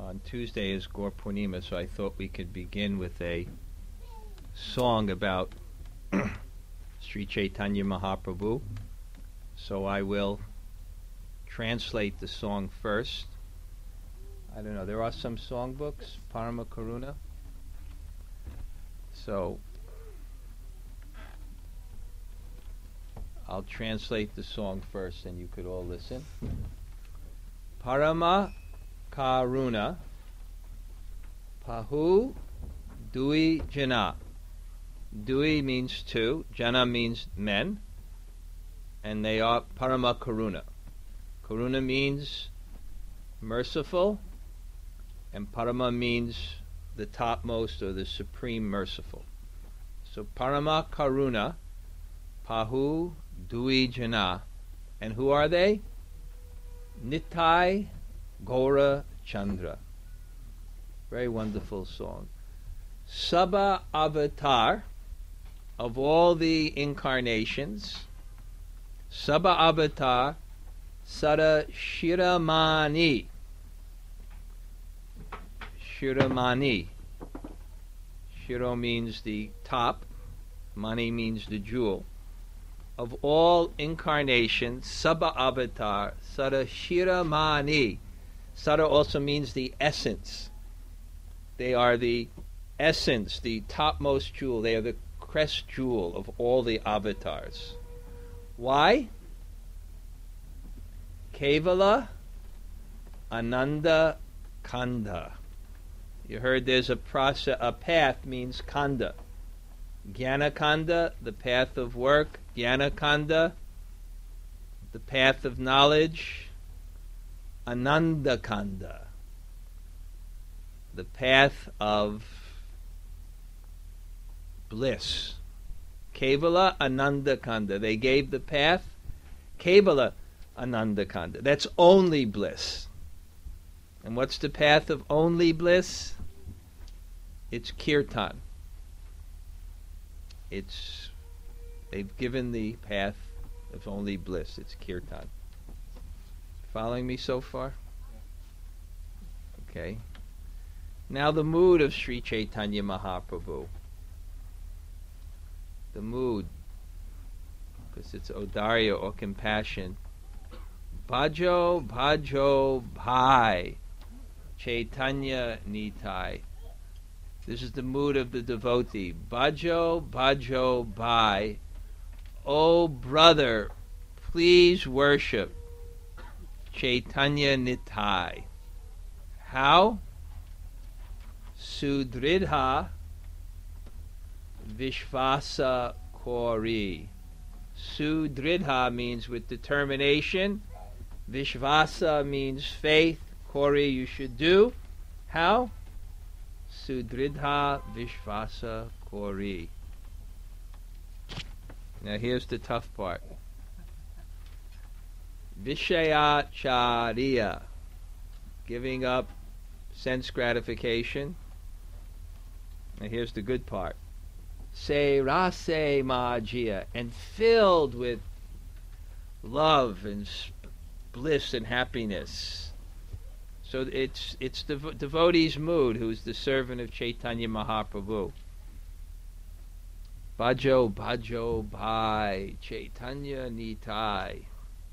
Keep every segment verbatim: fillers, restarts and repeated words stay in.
on Tuesday is Gaur Purnima, so I thought we could begin with a song about Sri Chaitanya Mahaprabhu. So I will translate the song first. I don't know, there are some songbooks, Parama Karuna. So I'll translate the song first and you could all listen. Parama Karuna Pahu Dui Jana. Dui means two, Jana means men, and they are Parama Karuna. Karuna means merciful, and Parama means the topmost or the supreme merciful. So Parama Karuna Pahu Dui Jana. And who are they? Nitai Gaura Chandra. Very wonderful song. Sabha Avatar, of all the incarnations, Sabha Avatar Sada Shiramani. Shiramani. Shiro means the top, Mani means the jewel. Of all incarnations, Sabha Avatar Sada Shiramani. Sada also means the essence. They are the essence, the topmost jewel. They are the crest jewel of all the avatars. Why? Kevala Ananda Kanda. You heard there's a process, a path means Kanda. Jnana Kanda, the path of work. Jnana Kanda, the path of knowledge. Ananda Kanda, the path of bliss. Kevala Ananda Kanda. They gave the path. Kevala Ananda Kanda. That's only bliss. And what's the path of only bliss? It's kirtan. It's they've given the path of only bliss. It's kirtan. Following me so far? Okay. Now the mood of Sri Chaitanya Mahaprabhu. The mood, because it's Audarya or compassion. Bhajo, Bhajo, Bhai, Chaitanya Nitai. This is the mood of the devotee. Bhajo, Bhajo, Bhai. Oh brother, please worship Chaitanya Nitai. How? Sudridha Vishvasa Kori. Sudridha means with determination. Vishvasa means faith. Kori, you should do. How? Sudridha Vishvasa Kori. Now here's the tough part. Vishayacharya, giving up sense gratification. And here's the good part. Se rase majia, and filled with love and bliss and happiness. So it's it's the devotee's mood, who's the servant of Chaitanya Mahaprabhu. Bhajo, Bhajo, Bhai, Chaitanya Nitai.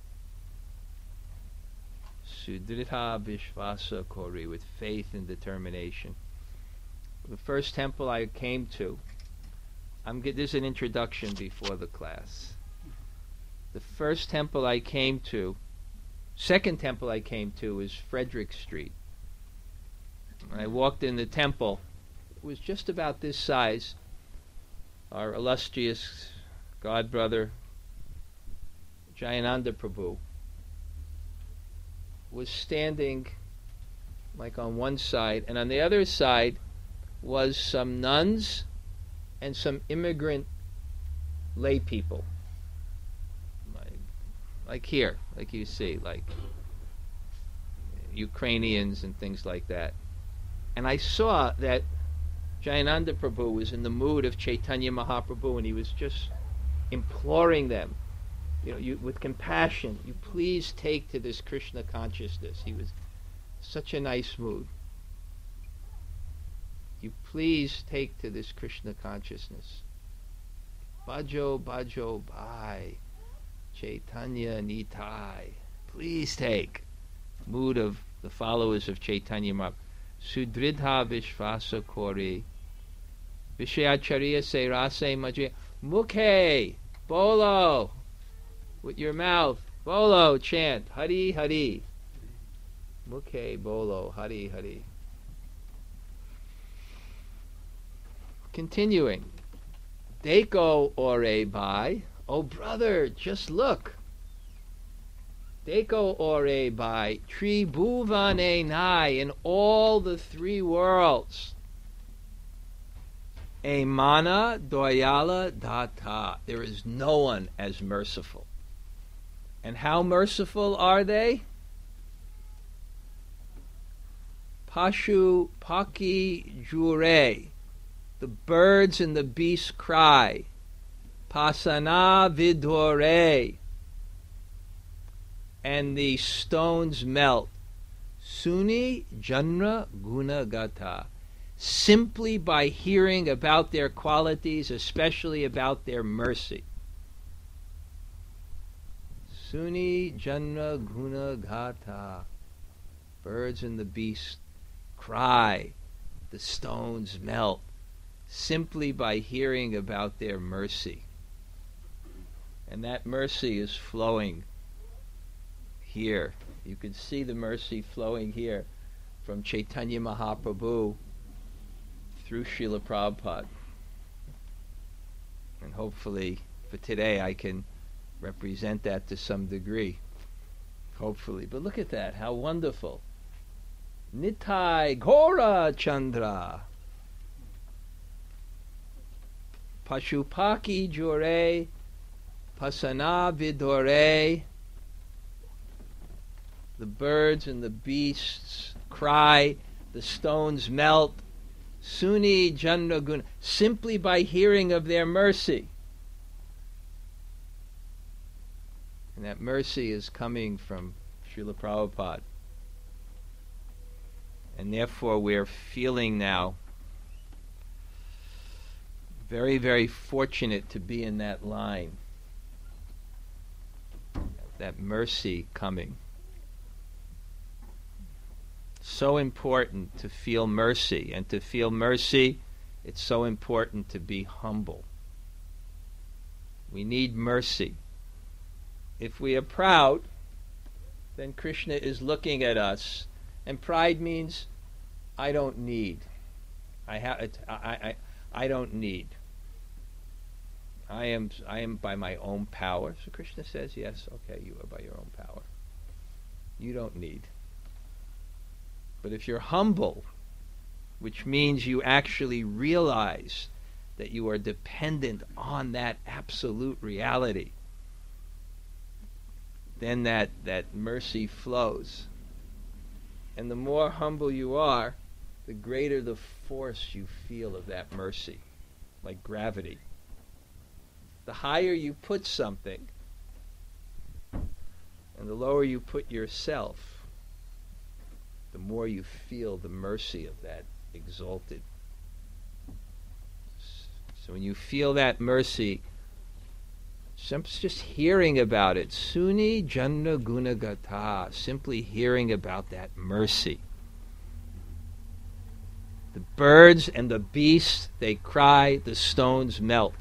Sudritha Vishvasa Kori, with faith and determination. The first temple I came to, I'm get, this is an introduction before the class. The first temple I came to, second temple I came to was Frederick Street. When I walked in the temple, it was just about this size. Our illustrious godbrother, Jayananda Prabhu, was standing like on one side, and on the other side was some nuns and some immigrant lay people, like, like here, like you see, like Ukrainians and things like that. And I saw that Jayananda Prabhu was in the mood of Chaitanya Mahaprabhu, and he was just imploring them, you know, you, with compassion, you please take to this Krishna consciousness. He was such a nice mood. you please take to this Krishna consciousness. Bhajo, bhajo, bhai, Chaitanya Nitai. Please take. Mood of the followers of Chaitanya Mahaprabhu. Sudridha Vishvasa Kori. Vishayacharya Se Rase Majya. Mukhe. Bolo. With your mouth. Bolo. Chant. Hari Hari. Mukhe Bolo. Hari Hari. Continuing. Deko ore bai. Oh brother, just look. Deko ore bai. Tribhuvane nai. In all the three worlds. Emana doyala data. There is no one as merciful. And how merciful are they? Pashu paki jure. The birds and the beasts cry. Pasana vidore. And the stones melt. Suni janra gunagata. Simply by hearing about their qualities, especially about their mercy. Suni janra gunagata. Birds and the beasts cry. The stones melt. Simply by hearing about their mercy. And that mercy is flowing here. You can see the mercy flowing here from Chaitanya Mahaprabhu through Srila Prabhupada. And hopefully for today I can represent that to some degree. Hopefully. But look at that, how wonderful. Nitai Gora Chandra. Pashupaki jure, pasana vidore. The birds and the beasts cry, the stones melt. Suni jandraguna, simply by hearing of their mercy. And that mercy is coming from Srila Prabhupada. And therefore we're feeling now very, very fortunate to be in that line. That mercy coming. So important to feel mercy. And to feel mercy, it's so important to be humble. We need mercy. If we are proud, then Krishna is looking at us. And pride means, I don't need. I have. I, I, I don't need. I am I am by my own power. So Krishna says, yes, okay, you are by your own power. You don't need. But if you're humble, which means you actually realize that you are dependent on that absolute reality, then that, that mercy flows. And the more humble you are, the greater the force you feel of that mercy, like gravity. The higher you put something, and the lower you put yourself, the more you feel the mercy of that exalted. So when you feel that mercy, just hearing about it, Suni Janna Gunagata, simply hearing about that mercy. The birds and the beasts, they cry, the stones melt.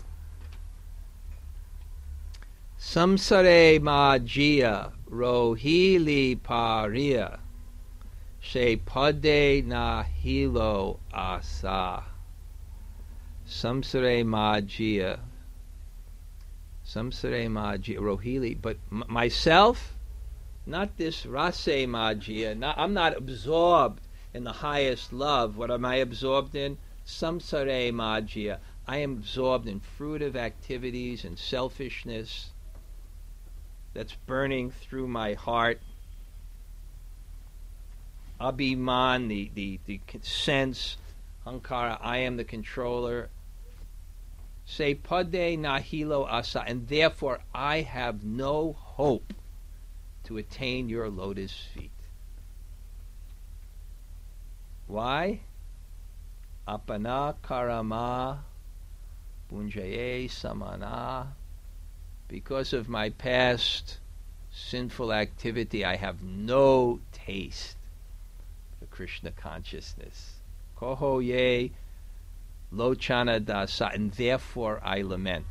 Samsare Majia Rohili Paria She Pade Nahilo Asa. Samsare Majia Samsare Majia Rohili. But m- myself, not this Rase Majia. Not, I'm not absorbed in the highest love. What am I absorbed in? Samsare Majia. I am absorbed in fruitive activities and selfishness that's burning through my heart. Abhiman, the, the, the sense, Ankara, I am the controller. Say Pade Nahilo Asa, and therefore I have no hope to attain your lotus feet. Why? apana karama bunjaye samana. Because of my past sinful activity, I have no taste for Krishna consciousness. Koho ye lochana dasa, and therefore I lament.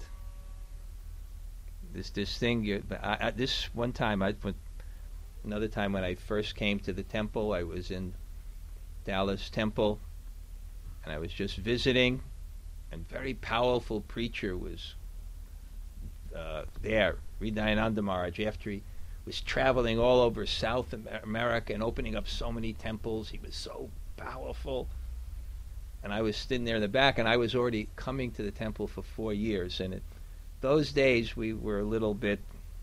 This this thing. You, I, I, this one time, I another time when I first came to the temple, I was in Dallas Temple, and I was just visiting, and very powerful preacher was uh, there, Hridayananda Maharaj, after he was traveling all over South America and opening up so many temples. He was so powerful. And I was sitting there in the back, and I was already coming to the temple for four years. And it, those days, we were a little bit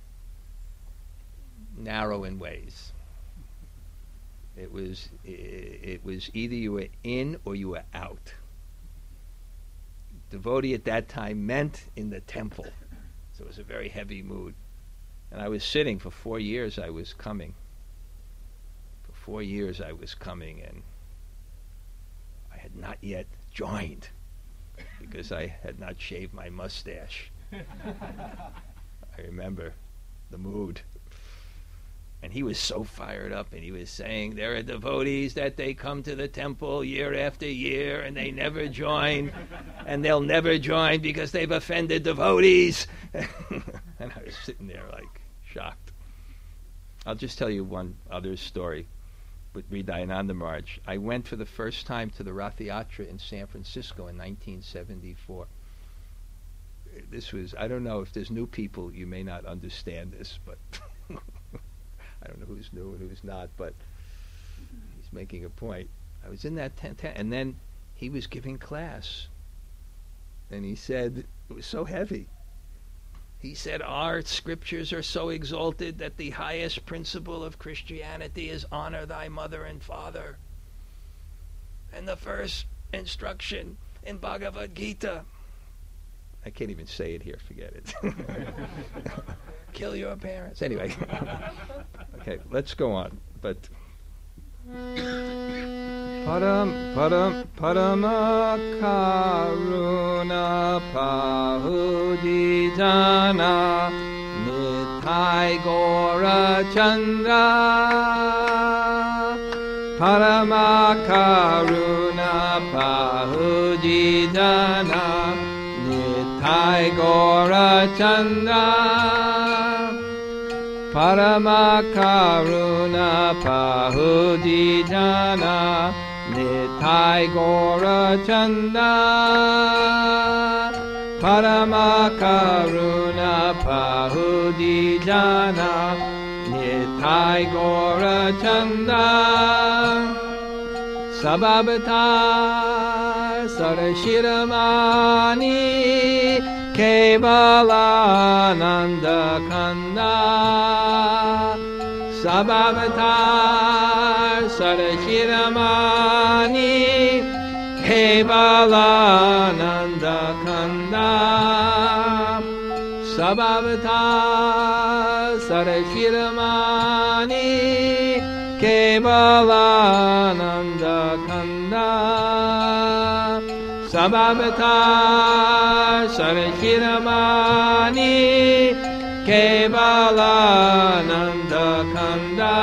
narrow in ways. It was it, it was either you were in or you were out. Devotee at that time meant in the temple. So it was a very heavy mood. And I was sitting for four years, I was coming. For four years I was coming, and I had not yet joined because I had not shaved my mustache. I remember the mood. And he was so fired up, and he was saying, there are devotees that they come to the temple year after year, and they never join, and they'll never join because they've offended devotees. And I was sitting there like shocked. I'll just tell you one other story with Hridayananda Maharaj. I went for the first time to the Rath Yatra in San Francisco in nineteen seventy-four. This was, I don't know if there's new people, you may not understand this, but I don't know who's new and who's not, but he's making a point. I was in that tent, and then he was giving class, and he said, it was so heavy. He said, our scriptures are so exalted that the highest principle of Christianity is honor thy mother and father. And the first instruction in Bhagavad Gita, I can't even say it here, forget it. Kill your parents. Anyway. Okay, let's go on. But Param Param Parama Karuna Pahudijana Nitai Gora Chandra Parama Karuna Pahudijana Nitai Gora Chandra Parama Karuna Pahudijana Nitai Gora Chanda Parama Karuna Pahudijana Nitai Gora Chanda Sababata Sarashiramani Kevalananda Kanda Sabavatar Sarashiramani Kevalananda Kanda Sabavatar Sarashiramani Kevalananda Kanda Sabavatar Sarashiramani Kevalananda Kanda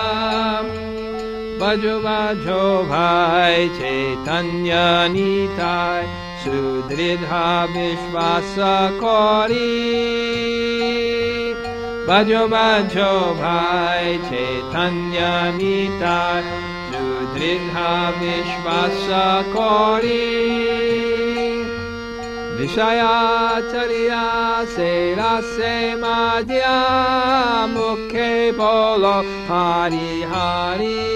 Vajo Vajo Bhai Chaitanya Nitai Sudridha Vishvasa Kori Vajo Vajo Bhai Chaitanya Nitai Sudridha Vishvasa Kori Vishaya Chariya Se Rase Madhya Mukhe Bolo Hari Hari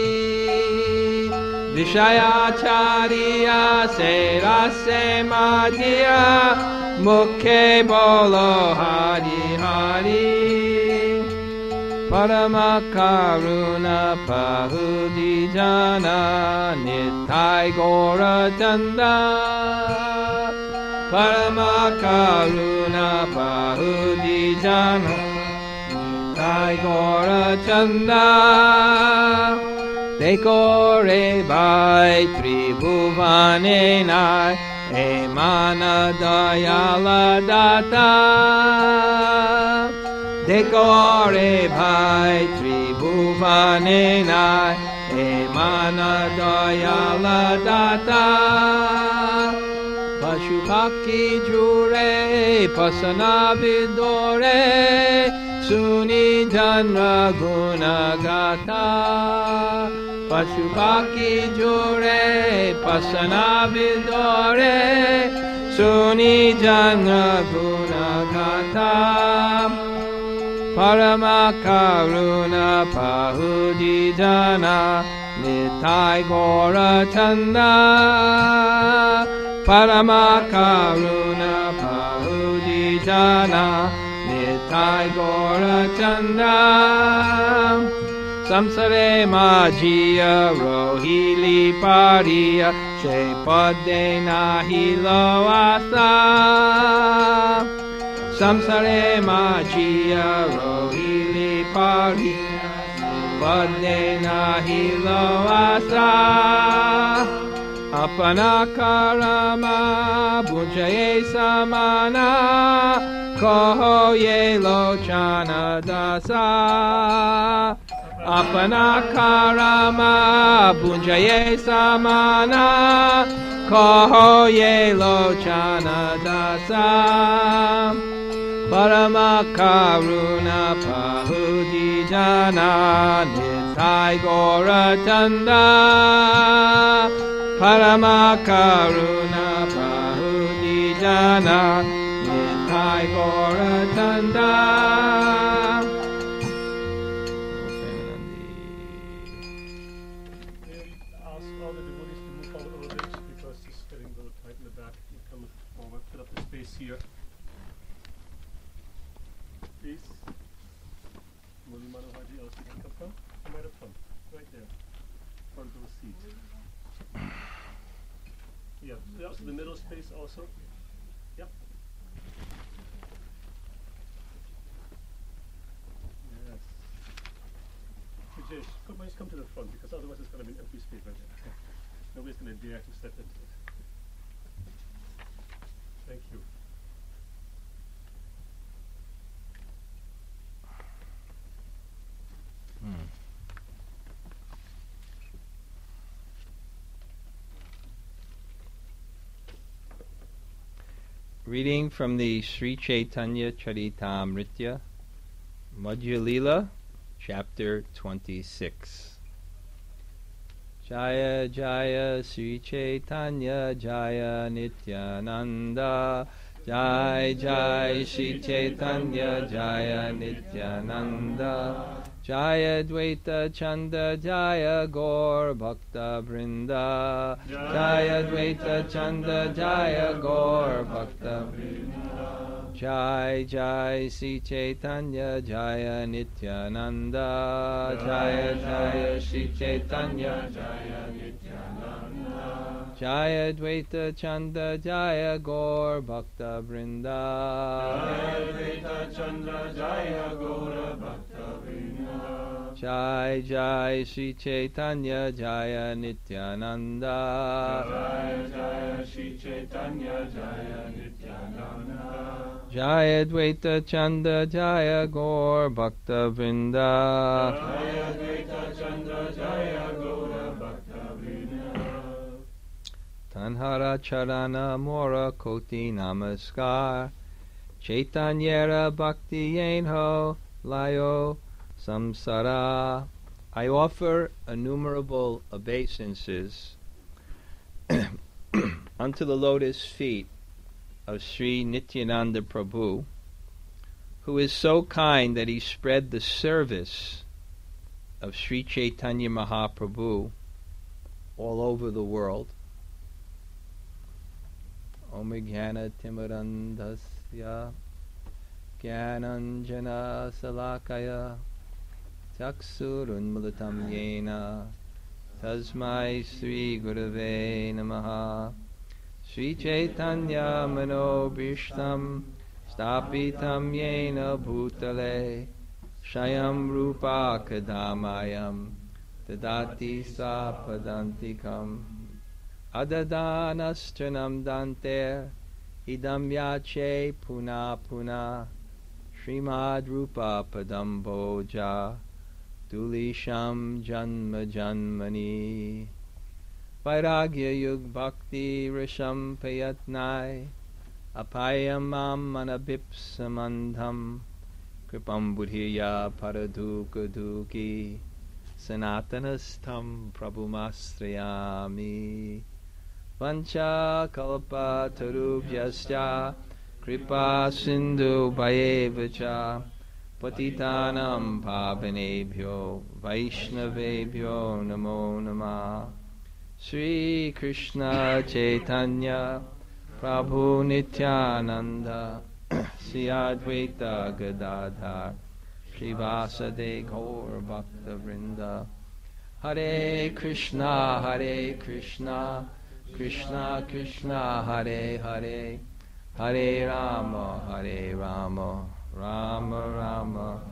Vishaya Chariya Se Rase Madhya Mukhe Bolo Hari Hari Parama Karuna Pahudijana Nitai Gora Chanda Parama Karuna Pahudijana Nitai Gora Chanda Dekore Bhai Tribhuvane Nai Emana Dayala Data Dekore Bhai Tribhuvane Nai Emana Dayala Data Pashupaki Jure Pasana Vidore Suni Janra Gunagata Pashupaki Jure Pasana Vidore Suni Janra Gunagata Paramakaruna Pahudijana Nitai Gora Chanda Paramakaruna Pahudijana Nitai Gora Chanda Samsare Majia Rohili Pariya Shepade Nahilo Asa Samsare Majia Rohili Pariya Shepade Nahilo Asa Apana Karama Bunjaye Samana Koho Yelo Chana Dasa Apana Karama Bunjaye Samana Koho Yelo Chana Dasa Parama Karuna Pahudijana Nitai Gora Chanda Parama Karuna Pahudijana Nitai Gora Chanda The middle space also. Yep. Yes. Rajesh, come, please come to the front because otherwise it's going to be an empty space right there. Nobody's going to dare to step into it. Thank you. Hmm. Reading from the Sri Chaitanya Charitamrita, Madhya Lila, chapter twenty-six. Jaya Jaya Sri Chaitanya Jaya Nityananda Jai Jai Sri Chaitanya Jaya Nityananda Jaya Dvaita Chanda Jaya Gaur Bhakta Vrinda Jaya Dvaita Chanda Jaya Gaur Bhakta Vrinda Jai Jai Sri Chaitanya Jaya Nityananda Jaya Jaya Sri Chaitanya Jaya Nityananda Jaya Dvaita Chanda Jaya Gaur Bhakta Vrinda Jaya Dvaita Chanda Jaya Gaur Bhakta Vrinda Jai Jai Sri Chaitanya Jaya Nityananda Jaya Jaya Sri Chaitanya Jaya Nityananda Jaya Dvaita Chanda Jaya Gaur Bhakta Vrinda Jaya Dvaita Chanda Jaya Gaur Bhakta Vrinda Tanhara Charana Mora Koti Namaskar Chaitanyera Bhakti Yenho Layo Samsara. I offer innumerable obeisances unto the lotus feet of Sri Nityananda Prabhu, who is so kind that he spread the service of Sri Chaitanya Mahaprabhu all over the world. Om Jnana Timirandasya Jnananjana Salakaya Chaksurunmulatam Yena Tasmai Sri Gurave Namaha Sri Chaitanya Manobhishtam Stapitam Yena Bhutale Shayam Rupa Kadamayam dadati sapadantikam adadanastranam dante idam yache puna puna Srimad Rupa Padamboja Dulisham Janma Janmani Vairagya Yug Bhakti Risham Payatnai Apayam Manabipsamandham Kripam Buddhiya Paradukaduki Sanatanastam Prabhumastrayami Vancha Kalpa Tarubhyasya Kripa Sindhu Bhayevacha Patitanam Pavanebhyo Vaishnavebhyo Namo Namah Sri Krishna Chaitanya Prabhu Nityananda Sri Advaita Gadadhar Srivasade Gaur Bhakta Vrinda Hare Krishna Hare Krishna Krishna Krishna Hare Hare Hare Rama Hare Rama Rama Rama.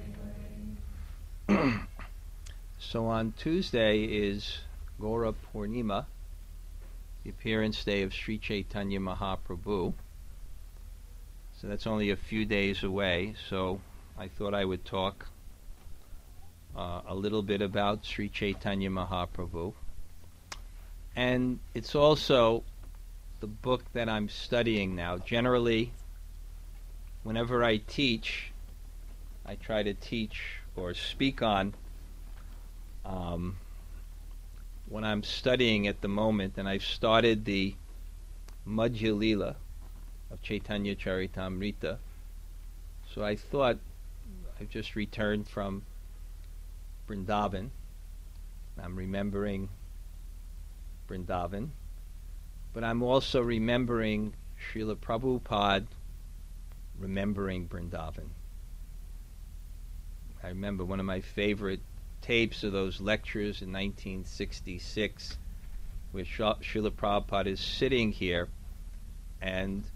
So on Tuesday is Gaura Purnima, the appearance day of Sri Chaitanya Mahaprabhu. So that's only a few days away. So I thought I would talk uh, a little bit about Sri Chaitanya Mahaprabhu. And it's also the book that I'm studying now. Generally, whenever I teach, I try to teach or speak on um, what I'm studying at the moment, and I've started the Madhya Lila of Chaitanya Charitamrita. So I thought, I've just returned from Vrindavan. I'm remembering Vrindavan, but I'm also remembering Srila Prabhupada remembering Vrindavan. I remember one of my favorite tapes of those lectures in nineteen sixty-six, where Srila Prabhupada is sitting here, and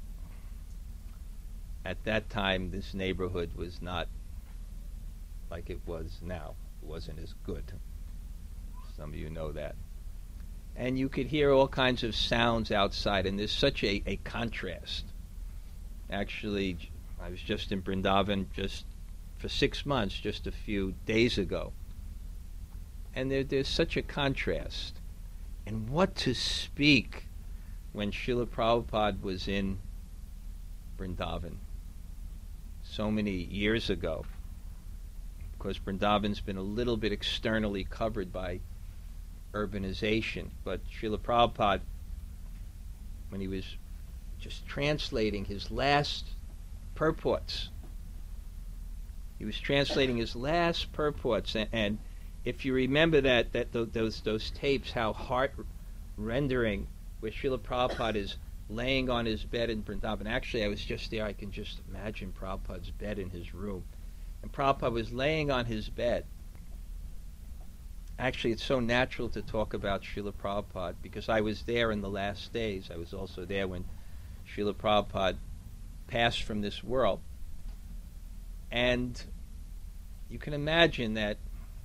at that time this neighborhood was not like it was now. It wasn't as good. Some of you know that. And you could hear all kinds of sounds outside, and there's such a, a contrast. Actually, I was just in Vrindavan just for six months, just a few days ago. And there, there's such a contrast. And what to speak when Srila Prabhupada was in Vrindavan so many years ago. Of course, Vrindavan's been a little bit externally covered by urbanization, but Srila Prabhupada, when he was just translating his last purports, he was translating his last purports, and, and if you remember that, that th- those those tapes, how heart-rendering, where Srila Prabhupada is laying on his bed in Vrindavan. Actually, I was just there. I can just imagine Prabhupada's bed in his room, and Prabhupada was laying on his bed. Actually, it's so natural to talk about Srila Prabhupada because I was there in the last days. I was also there when Srila Prabhupada passed from this world. And you can imagine that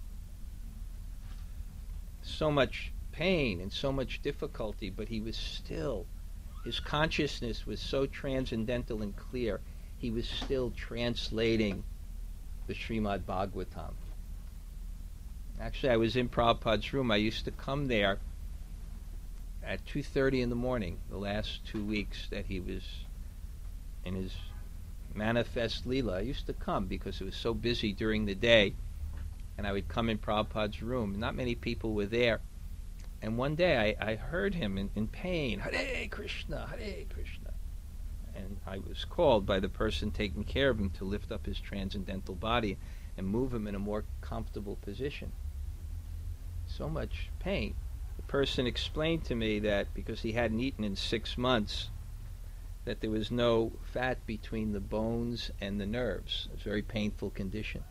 so much pain and so much difficulty, but he was still, his consciousness was so transcendental and clear, he was still translating the Srimad Bhagavatam. Actually, I was in Prabhupada's room. I used to come there at two thirty in the morning, the last two weeks that he was in his manifest Leela. I used to come because it was so busy during the day, and I would come in Prabhupada's room. Not many people were there. And one day I, I heard him in, in pain, Hare Krishna, Hare Krishna. And I was called by the person taking care of him to lift up his transcendental body and move him in a more comfortable position. So much pain. The person explained to me that because he hadn't eaten in six months, that there was no fat between the bones and the nerves. It was a very painful condition.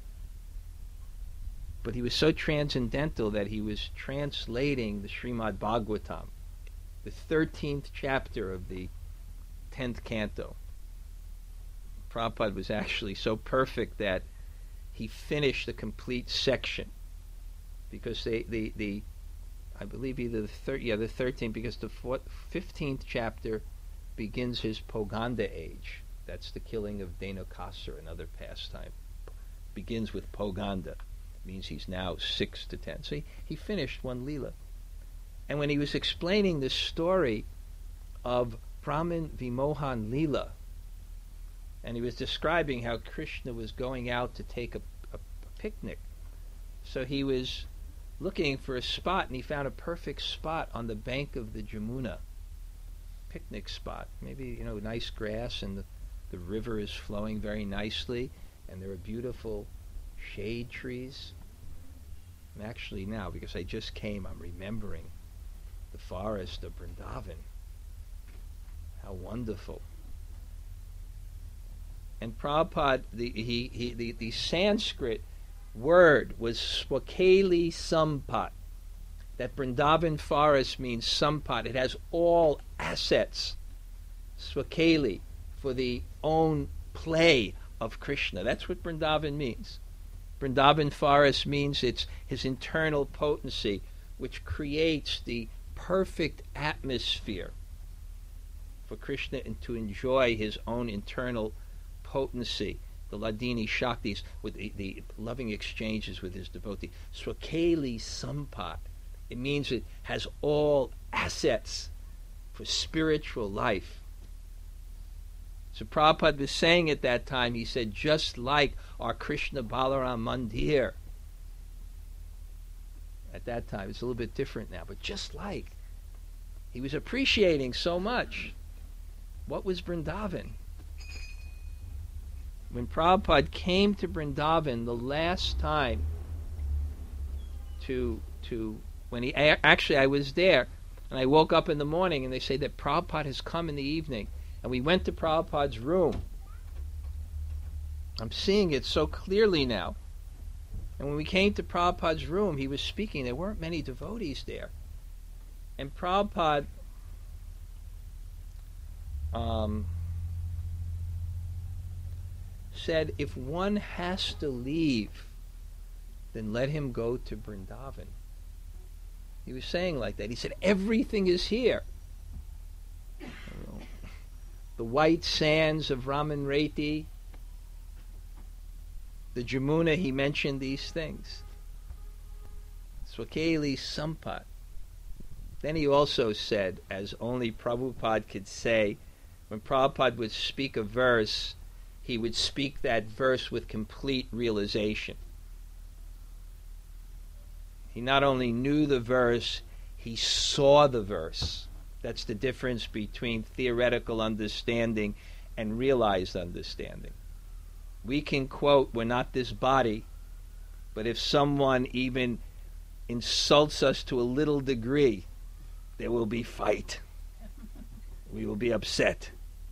But he was so transcendental that he was translating the Srimad Bhagavatam, the thirteenth chapter of the tenth canto. Prabhupada was actually so perfect that he finished the complete section, because they, the, the, I believe either the thir- yeah, the thirteenth, because the fourth, fifteenth chapter begins his Poganda age. That's the killing of Dhenukasura, another pastime. Begins with Poganda. Means he's now six to ten. So he, he finished one Leela. And when he was explaining the story of Brahman Vimohan Leela, and he was describing how Krishna was going out to take a, a, a picnic. So he was looking for a spot, and he found a perfect spot on the bank of the Jamuna. Picnic spot. Maybe, you know, nice grass, and the, the river is flowing very nicely, and there are beautiful shade trees. And actually now, because I just came, I'm remembering the forest of Vrindavan. How wonderful. And Prabhupada, the, he, he, the, the Sanskrit word was Swakeli Sampat. That Vrindavan forest means Sampat. It has all assets. Swakeli, for the own play of Krishna. That's what Vrindavan means. Vrindavan forest means it's his internal potency, which creates the perfect atmosphere for Krishna and to enjoy his own internal potency, the Ladini Shaktis, with the, the loving exchanges with his devotee. Swakeli Sampat. It means it has all assets for spiritual life. So Prabhupada was saying at that time, he said, just like our Krishna Balaram Mandir. At that time, it's a little bit different now, but just like. He was appreciating so much. What was Vrindavan? When Prabhupada came to Vrindavan the last time to, to when he, actually I was there, and I woke up in the morning and they say that Prabhupada has come in the evening. And we went to Prabhupada's room. I'm seeing it so clearly now. And when we came to Prabhupada's room, he was speaking. There weren't many devotees there. And Prabhupada um, said, if one has to leave, then let him go to Vrindavan. He was saying like that. He said, everything is here. The white sands of Raman Reti, the Jamuna, he mentioned these things. Swakeli Sampat. Then he also said, as only Prabhupada could say, when Prabhupada would speak a verse, he would speak that verse with complete realization. He not only knew the verse, he saw the verse. That's the difference between theoretical understanding and realized understanding. We can quote, we're not this body, but if someone even insults us to a little degree, there will be fight. We will be upset.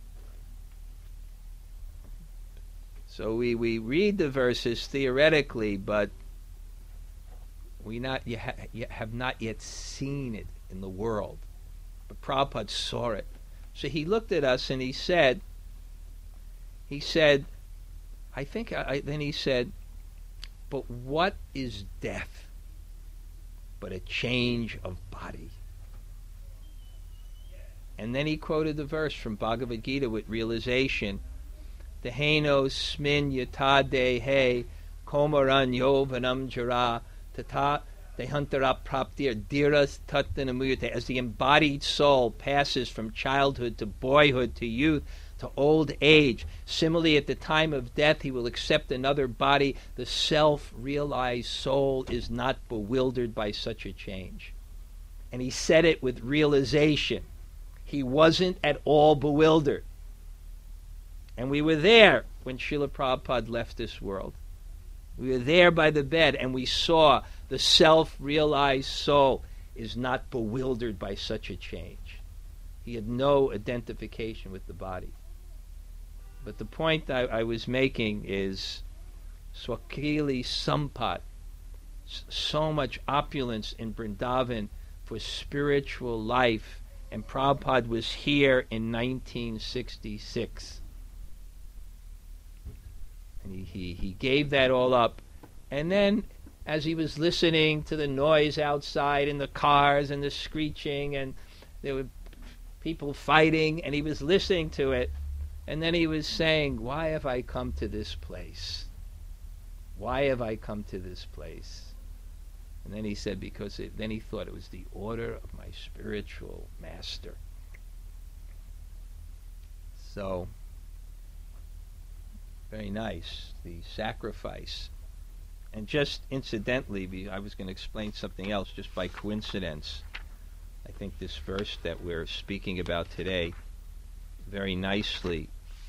So we, we read the verses theoretically, but we not you ha, you have not yet seen it in the world. But Prabhupada saw it. So he looked at us and he said, he said, I think, I, then he said, but what is death but a change of body? And then he quoted the verse from Bhagavad Gita with realization, Deheno smin yata dehe komaran yovanam jara tata dehantara praptir dhiras tattanamuyate. As the embodied soul passes from childhood to boyhood to youth to old age, similarly at the time of death he will accept another body. The self-realized soul is not bewildered by such a change. And he said it with realization. He wasn't at all bewildered. And we were there when Srila Prabhupada left this world. We were there by the bed and we saw the self-realized soul is not bewildered by such a change. He had no identification with the body. But the point I, I was making is Swakeli Sampat, so much opulence in Vrindavan for spiritual life, and Prabhupada was here in nineteen sixty-six. And he, he, he gave that all up. And then as he was listening to the noise outside and the cars and the screeching, and there were people fighting, and he was listening to it, and then he was saying, why have I come to this place? Why have I come to this place? And then he said, because it, then he thought it was the order of my spiritual master. So, very nice, the sacrifice. And just incidentally, I was going to explain something else just by coincidence. I think this verse that we're speaking about today very nicely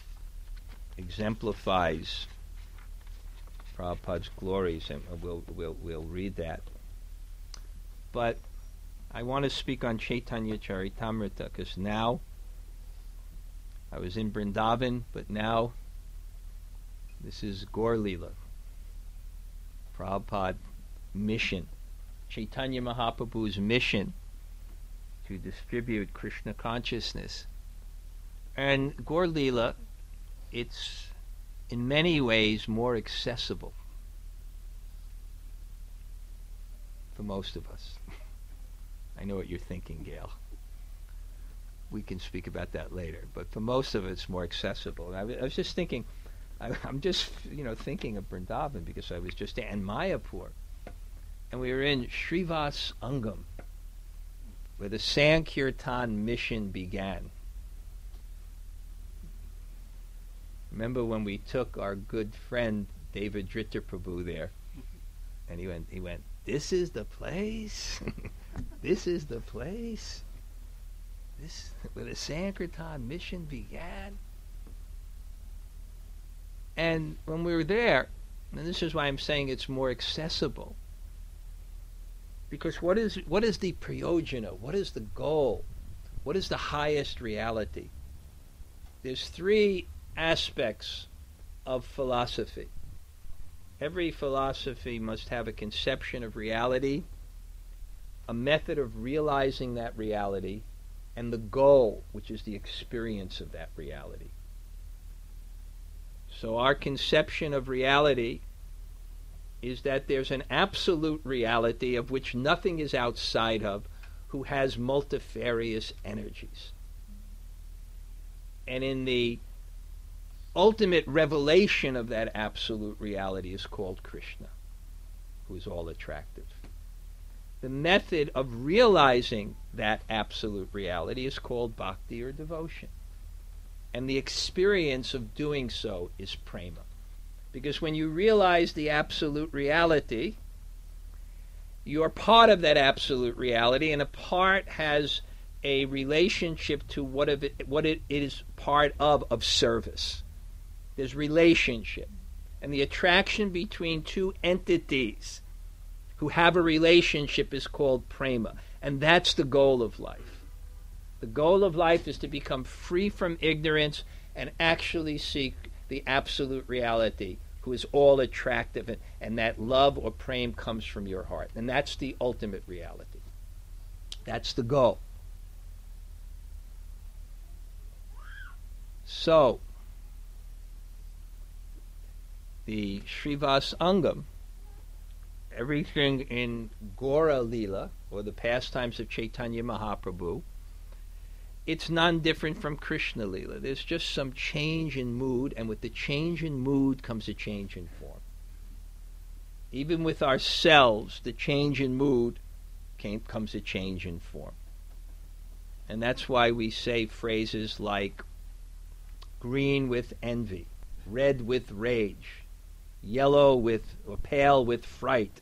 exemplifies Prabhupada's glories, and we'll, we'll, we'll read that. But I want to speak on Chaitanya Charitamrita, because now I was in Vrindavan, but now this is Gaur Leela, Prabhupada mission, Chaitanya Mahaprabhu's mission to distribute Krishna consciousness. And Gaur Leela, it's in many ways more accessible for most of us. I know what you're thinking, Gail. We can speak about that later. But for most of us, it's more accessible. And I, w- I was just thinking, I, I'm just, you know, thinking of Vrindavan because I was just in Mayapur. And we were in Srivas Angam, where the Sankirtan mission began. Remember when we took our good friend David Dritter Prabhu there, and he went, he went, this is the place? This is the place? This, where the Sankirtan mission began? And when we were there, and this is why I'm saying it's more accessible, because what is what is the prayojana? What is the goal? What is the highest reality? There's three aspects of philosophy. Every philosophy must have a conception of reality, a method of realizing that reality, and the goal, which is the experience of that reality. So our conception of reality is that there's an absolute reality of which nothing is outside of, who has multifarious energies. And in the ultimate revelation of that absolute reality is called Krishna, who is all attractive. The method of realizing that absolute reality is called bhakti or devotion. And the experience of doing so is prema. Because when you realize the absolute reality, you're part of that absolute reality, and a part has a relationship to what, of it, what it is part of, of service. There's relationship. And the attraction between two entities who have a relationship is called prema. And that's the goal of life. The goal of life is to become free from ignorance and actually seek the absolute reality, who is all attractive, and, and that love or prema comes from your heart. And that's the ultimate reality. That's the goal. So, the Srivas Angam, everything in Gaura Leela, or the pastimes of Chaitanya Mahaprabhu, it's non-different from Krishna Leela. There's just some change in mood, and with the change in mood comes a change in form. Even with ourselves, the change in mood came, comes a change in form. And that's why we say phrases like green with envy, red with rage, yellow with, or pale with fright.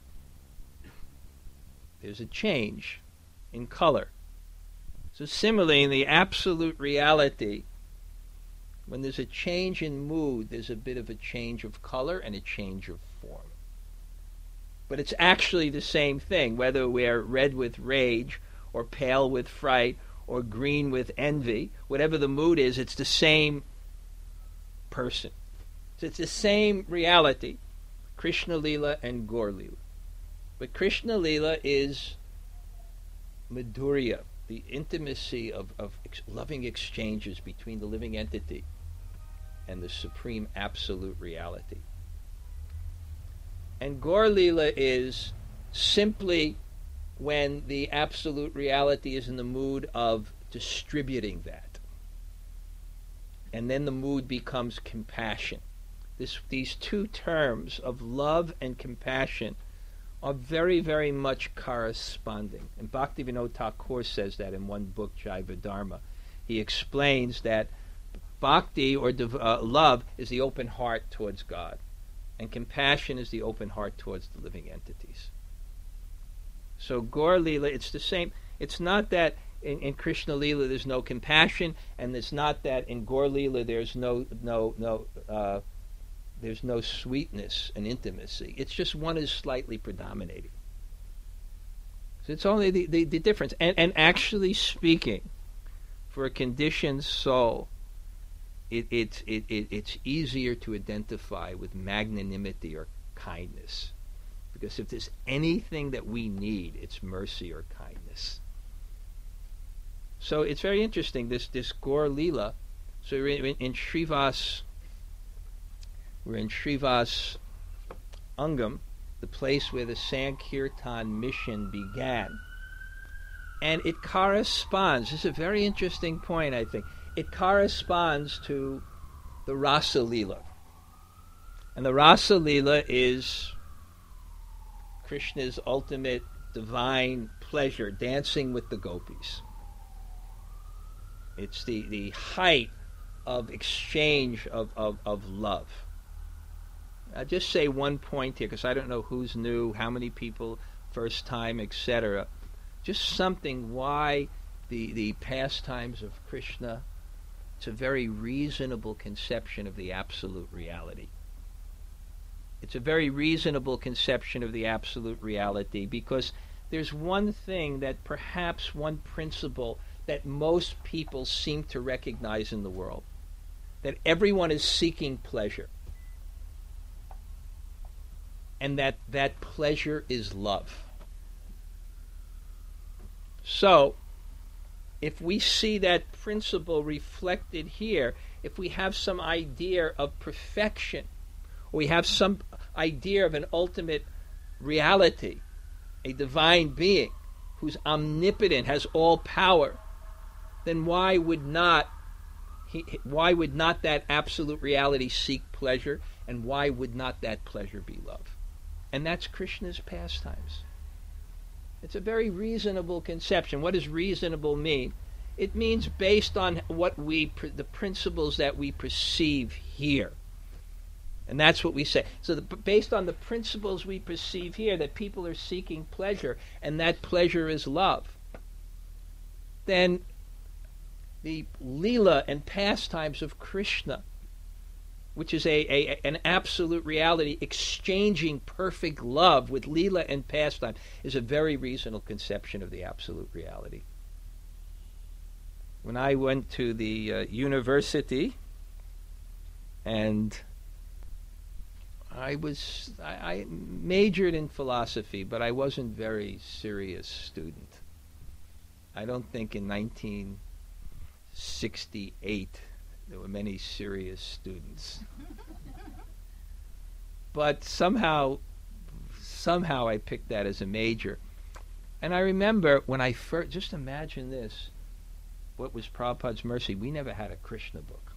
There's a change in color. So similarly, in the absolute reality, when there's a change in mood, there's a bit of a change of color and a change of form. But it's actually the same thing, whether we're red with rage, or pale with fright, or green with envy. Whatever the mood is, it's the same person. So it's the same reality, Krishna Leela and Gaur Leela. But Krishna Leela is Madhurya, the intimacy of, of ex- loving exchanges between the living entity and the supreme absolute reality. And Gaur Lila is simply when the absolute reality is in the mood of distributing that. And then the mood becomes compassion. This, these two terms of love and compassion are very, very much corresponding. And Bhaktivinoda Thakur says that in one book, Jaiva Dharma. He explains that bhakti, or div- uh, love, is the open heart towards God, and compassion is the open heart towards the living entities. So Gaur Lila, it's the same. It's not that in, in Krishna Lila there's no compassion, and it's not that in Gaur Lila there's no no no uh, there's no sweetness and intimacy. It's just one is slightly predominating. So it's only the, the, the difference. And and actually speaking, for a conditioned soul, it, it, it, it it's easier to identify with magnanimity or kindness. Because if there's anything that we need, it's mercy or kindness. So it's very interesting, this, this Gaur Lila. So we're in, in Srivas, we're in Srivas Angam, the place where the Sankirtan mission began. And it corresponds, this is a very interesting point, I think. It corresponds to the Rasa Lila. And the Rasa Lila is Krishna's ultimate divine pleasure, dancing with the gopis. It's the, the height of exchange of, of, of love. I'll just say one point here, because I don't know who's new, how many people, first time, et cetera. Just something why the, the pastimes of Krishna, it's a very reasonable conception of the absolute reality. It's a very reasonable conception of the absolute reality, because there's one thing that perhaps one principle that most people seem to recognize in the world, that everyone is seeking pleasure, and that that pleasure is love. So, if we see that principle reflected here, if we have some idea of perfection, we have some idea of an ultimate reality, a divine being who's omnipotent, has all power, then why would not he, why would not that absolute reality seek pleasure, and why would not that pleasure be love? And that's Krishna's pastimes. It's a very reasonable conception. What does reasonable mean? It means based on what we the principles that we perceive here. And that's what we say. So the, based on the principles we perceive here, that people are seeking pleasure, and that pleasure is love, then the Leela and pastimes of Krishna, which is a, a an absolute reality, exchanging perfect love with Leela and pastime, is a very reasonable conception of the absolute reality. When I went to the uh, university, and I was I, I majored in philosophy, but I wasn't a very serious student. I don't think in nineteen sixty-eight there were many serious students. But somehow, somehow I picked that as a major. And I remember when I first, just imagine this, what was Prabhupada's mercy, we never had a Krishna book.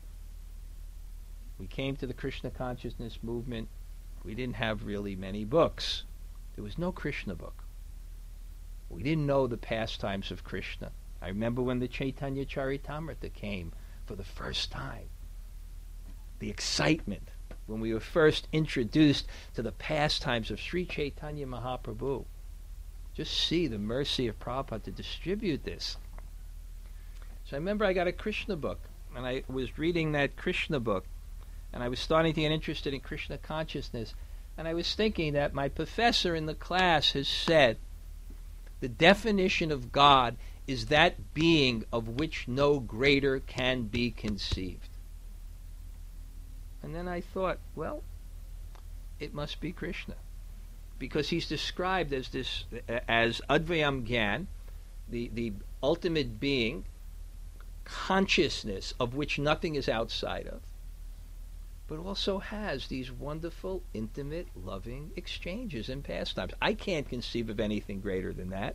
We came to the Krishna consciousness movement, we didn't have really many books. There was no Krishna book. We didn't know the pastimes of Krishna. I remember when the Chaitanya Charitamrita came for the first time. The excitement when we were first introduced to the pastimes of Sri Chaitanya Mahaprabhu. Just see the mercy of Prabhupada to distribute this. So I remember I got a Krishna book, and I was reading that Krishna book, and I was starting to get interested in Krishna consciousness, and I was thinking that my professor in the class has said, the definition of God is that being of which no greater can be conceived. And then I thought, well, it must be Krishna, because he's described as this, as Advayam Gyan, the the ultimate being, consciousness of which nothing is outside of. but also has these wonderful, intimate, loving exchanges and pastimes. I can't conceive of anything greater than that.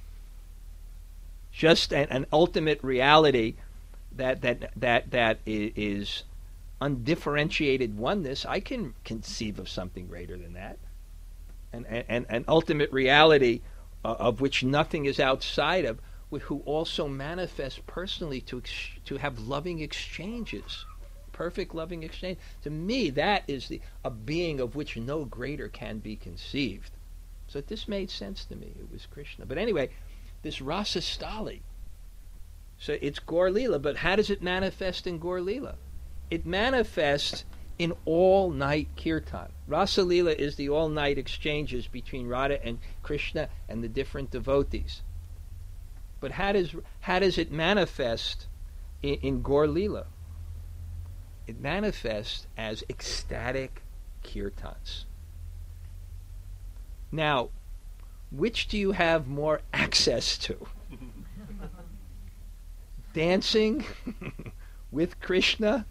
Just an, an ultimate reality that that that that is undifferentiated oneness. I can conceive of something greater than that. An an, an ultimate reality uh, of which nothing is outside of, who also manifests personally to ex- to have loving exchanges. Perfect loving exchange. To me, that is the a being of which no greater can be conceived. So this made sense to me. It was Krishna. But anyway, this Rasa Stali. So it's Gaur Leela, but how does it manifest in Gaur Leela? It manifests in all-night kirtan. Rasa Leela is the all-night exchanges between Radha and Krishna and the different devotees. But how does how does it manifest in, in Gaur Leela? It manifests as ecstatic kirtans. Now, which do you have more access to? Dancing with Krishna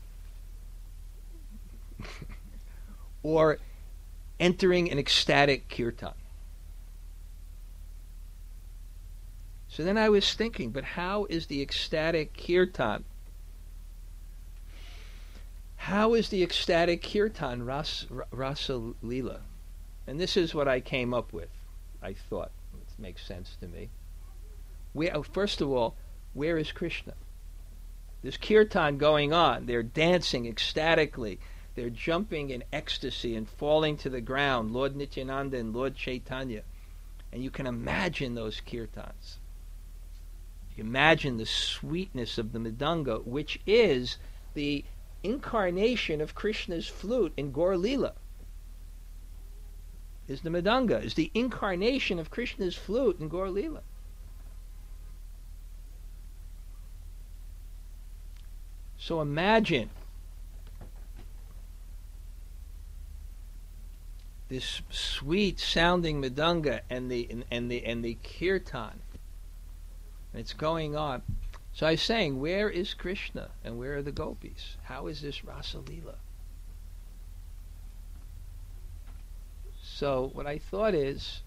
or entering an ecstatic kirtan? So then I was thinking, but how is the ecstatic kirtan? How is the ecstatic kirtan ras, Rasa Leela? And this is what I came up with. I thought it makes sense to me. Where, oh, first of all, where is Krishna? There's kirtan going on. They're dancing ecstatically. They're jumping in ecstasy and falling to the ground. Lord Nityananda and Lord Chaitanya. And you can imagine those kirtans. You imagine the sweetness of the Mridanga, which is the incarnation of Krishna's flute in Gaur Leela. Is the Mridanga, is the incarnation of Krishna's flute in Gaur Leela. So imagine this sweet sounding Mridanga and the and, and the and the kirtan. It's going on. So I was saying, where is Krishna and where are the gopis? How is this Rasa Leela? So what I thought is,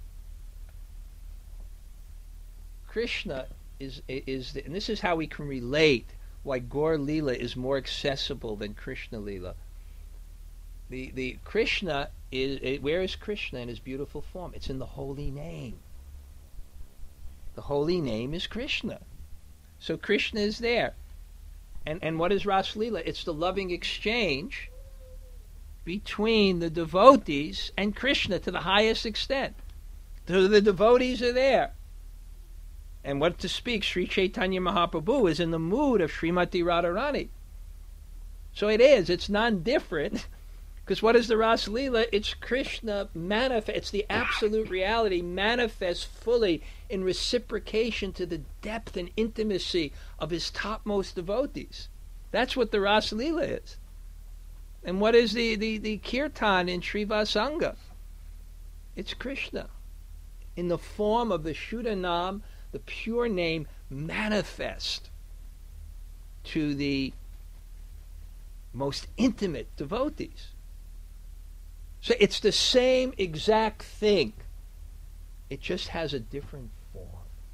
Krishna is is the, and this is how we can relate why Gaur Leela is more accessible than Krishna Leela. The the Krishna is, where is Krishna in his beautiful form? It's in the holy name. The holy name is Krishna. So Krishna is there. And and what is Rasa Leela? It's the loving exchange between the devotees and Krishna to the highest extent. So the devotees are there. And what to speak, Sri Chaitanya Mahaprabhu is in the mood of Srimati Radharani. So it is, it's non-different. Because what is the Rasa Leela? It's Krishna manifest. It's the absolute reality manifest fully in reciprocation to the depth and intimacy of his topmost devotees. That's what the Rasa Leela is. And what is the, the, the kirtan in Srivasanga? It's Krishna. In the form of the Shuddhanam, the pure name, manifest to the most intimate devotees. So it's the same exact thing. It just has a different form.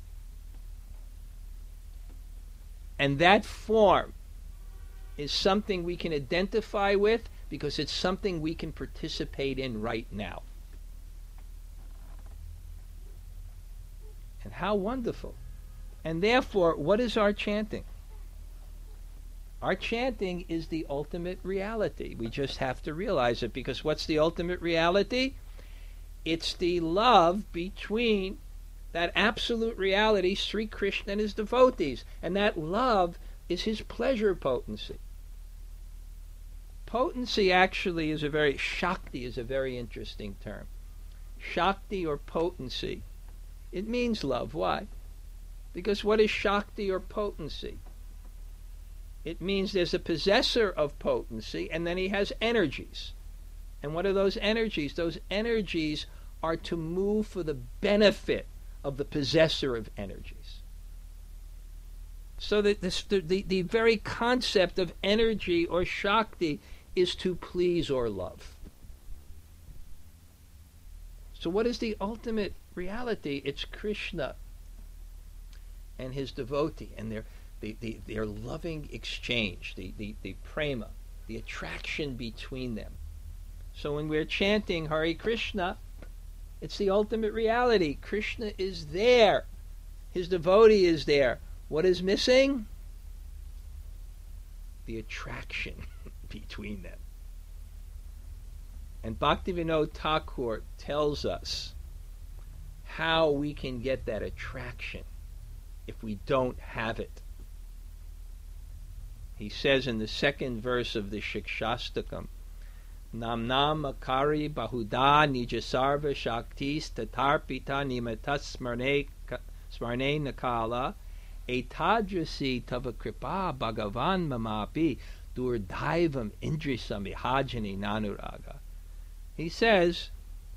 And that form is something we can identify with because it's something we can participate in right now. And how wonderful. And therefore, what is our chanting? Our chanting is the ultimate reality. We just have to realize it, because what's the ultimate reality? It's the love between that absolute reality, Sri Krishna and his devotees. And that love is his pleasure potency. Potency actually is a very, Shakti is a very interesting term. Shakti or potency. It means love. Why? Because what is Shakti or potency? It means there's a possessor of potency, and then he has energies. And what are those energies? Those energies are to move for the benefit of the possessor of energies. So that this, the, the, the very concept of energy or Shakti is to please or love. So what is the ultimate reality? It's Krishna and his devotee and their the, the, their loving exchange, the, the, the prema, the attraction between them. So when we're chanting Hare Krishna, it's the ultimate reality. Krishna is there. His devotee is there. What is missing? The attraction between them. And Bhaktivinoda Thakur tells us how we can get that attraction if we don't have it. He says in the second verse of the Shikshastakam, Nam nam akari bahuda nijasarva shaktis tatarpita nimatas smarne nakala etadrasi tava kripa bhagavan mamapi durdaivam indrisam ihajani nanuraga. He says,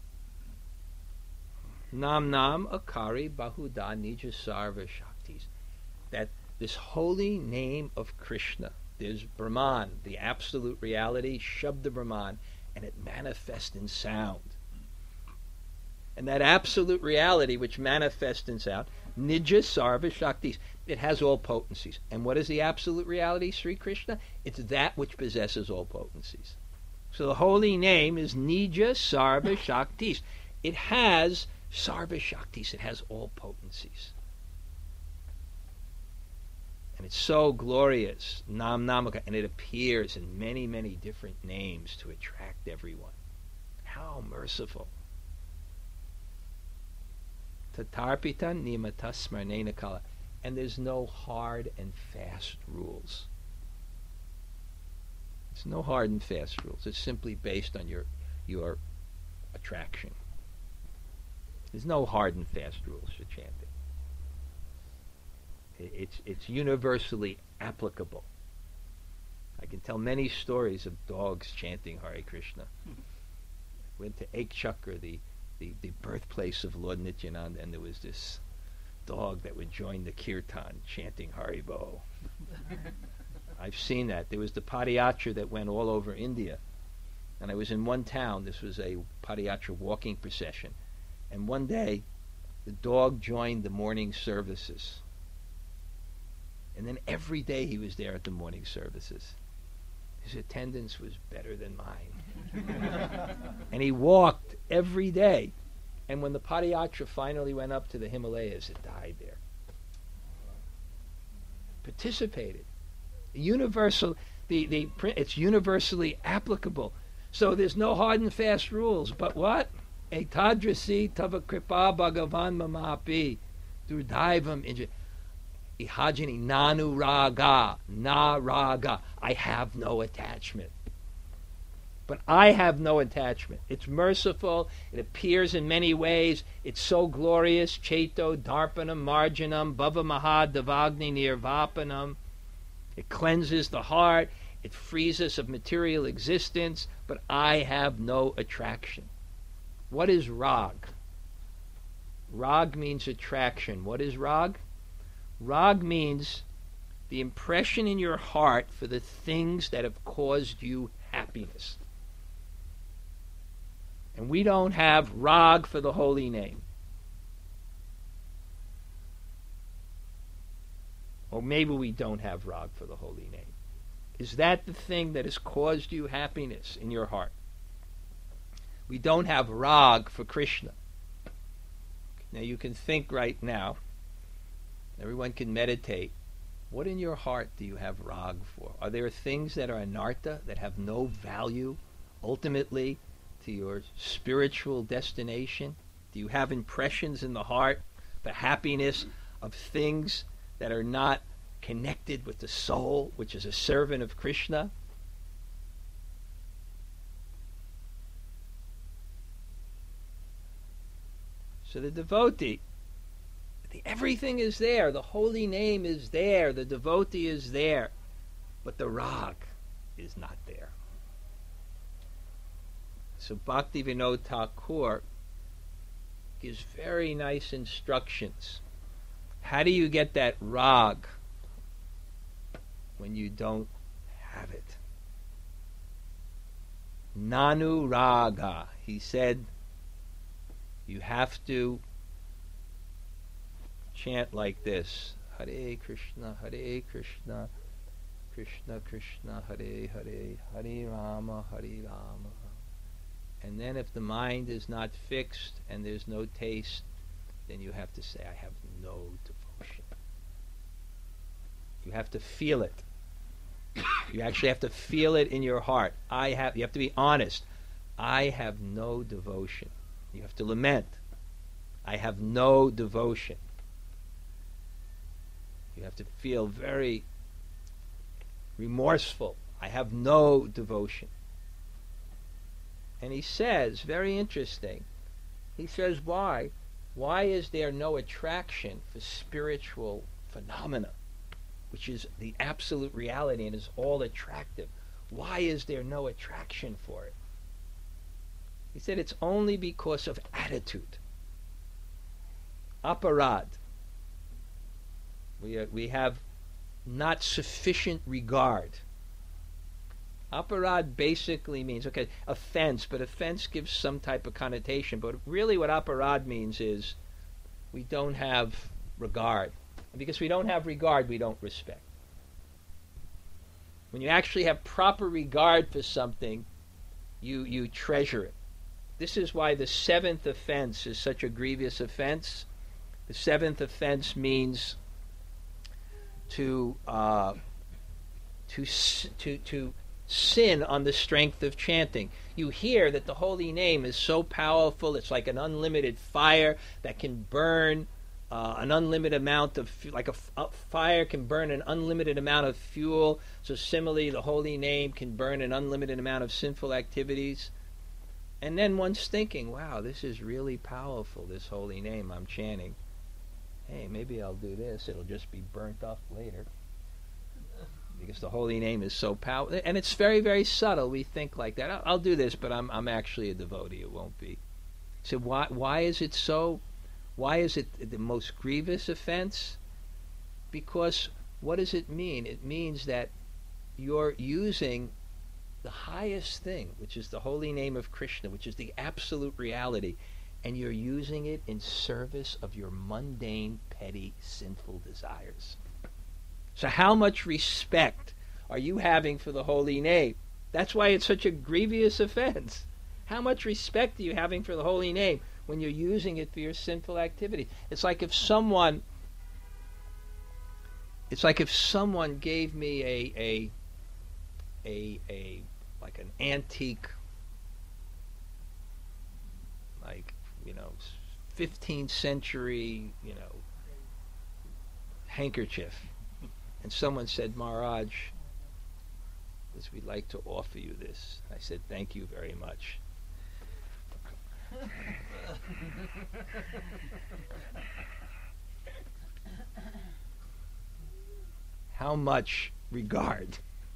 Nam nam akari bahuda nijasarva shaktis, that this holy name of Krishna, there's Brahman, the absolute reality, Shabda Brahman, and it manifests in sound. And that absolute reality which manifests in sound, Nija Sarva Shaktis, it has all potencies. And what is the absolute reality, Sri Krishna? It's that which possesses all potencies. So the holy name is Nija Sarva Shaktis. It has Sarva Shaktis, it has all potencies. And it's so glorious, Nam Namaka, and it appears in many, many different names to attract everyone. How merciful. Tatarpita nimatas smarne nakala. And there's no hard and fast rules. It's no hard and fast rules. It's simply based on your your attraction. There's no hard and fast rules for chanting. It's it's universally applicable. I can tell many stories of dogs chanting Hare Krishna. Went to Ekchakra, the, the, the birthplace of Lord Nityananda, and there was this dog that would join the kirtan chanting Haribo. I've seen that. There was the Padayatra that went all over India. And I was in one town. This was a Padayatra walking procession. And one day, the dog joined the morning services. And then every day he was there at the morning services. His attendance was better than mine. And he walked every day. And when the Padayatra finally went up to the Himalayas, it died there. Participated. Universal, the, the, it's universally applicable. So there's no hard and fast rules. But what? Etadrasi tava kripa bhagavan mamapi durdaivam inja. Ihajani nanu raga, na raga. I have no attachment. But I have no attachment. It's merciful. It appears in many ways. It's so glorious. Cheto, darpanam, marjanam, bhava mahad, davagni, nirvapanam. It cleanses the heart. It frees us of material existence. But I have no attraction. What is rag? Rag means attraction. What is rag? Rag means the impression in your heart for the things that have caused you happiness. And we don't have rag for the holy name. Or maybe we don't have rag for the holy name. Is that the thing that has caused you happiness in your heart? We don't have rag for Krishna. Now you can think right now. Everyone can meditate. What in your heart do you have rag for? Are there things that are anartha, that have no value ultimately to your spiritual destination? Do you have impressions in the heart, the happiness of things that are not connected with the soul, which is a servant of Krishna? So the devotee, the, everything is there. The holy name is there. The devotee is there. But the rag is not there. So Bhaktivinoda Thakur gives very nice instructions. How do you get that rag when you don't have it? Nanu Raga. He said, you have to chant like this. Hare Krishna, Hare Krishna, Krishna Krishna, Hare Hare, Hare Rama, Hare Rama. And then if the mind is not fixed and there's no taste, then you have to say, I have no devotion. You have to feel it. You actually have to feel it in your heart. I have. You have to be honest. I have no devotion. You have to lament. I have no devotion. You have to feel very remorseful. I have no devotion. And he says, very interesting, he says, why? Why is there no attraction for spiritual phenomena, which is the absolute reality and is all attractive? Why is there no attraction for it? He said it's only because of attitude. Aparad. We, uh, we have not sufficient regard. Aparad basically means, okay, offense, but offense gives some type of connotation. But really what aparad means is we don't have regard. And because we don't have regard, we don't respect. When you actually have proper regard for something, you, you treasure it. This is why the seventh offense is such a grievous offense. The seventh offense means to uh, to to to sin on the strength of chanting. You hear that the holy name is so powerful; it's like an unlimited fire that can burn uh, an unlimited amount of, like a, f- a fire can burn an unlimited amount of fuel. So similarly, the holy name can burn an unlimited amount of sinful activities. And then one's thinking, wow, this is really powerful, this holy name I'm chanting. Hey, maybe I'll do this. It'll just be burnt up later. Because the holy name is so powerful. And it's very, very subtle. We think like that. I'll, I'll do this, but I'm I'm actually a devotee. It won't be. So why why is it so? Why is it the most grievous offense? Because what does it mean? It means that you're using the highest thing, which is the holy name of Krishna, which is the absolute reality, and you're using it in service of your mundane, petty, sinful desires. So how much respect are you having for the holy name? That's why it's such a grievous offense. How much respect are you having for the holy name when you're using it for your sinful activity? It's like if someone it's like if someone gave me a a a a like an antique, like, you know, fifteenth century, you know, handkerchief, and someone said, Maharaj, we'd like to offer you this. I said, thank you very much. How much regard?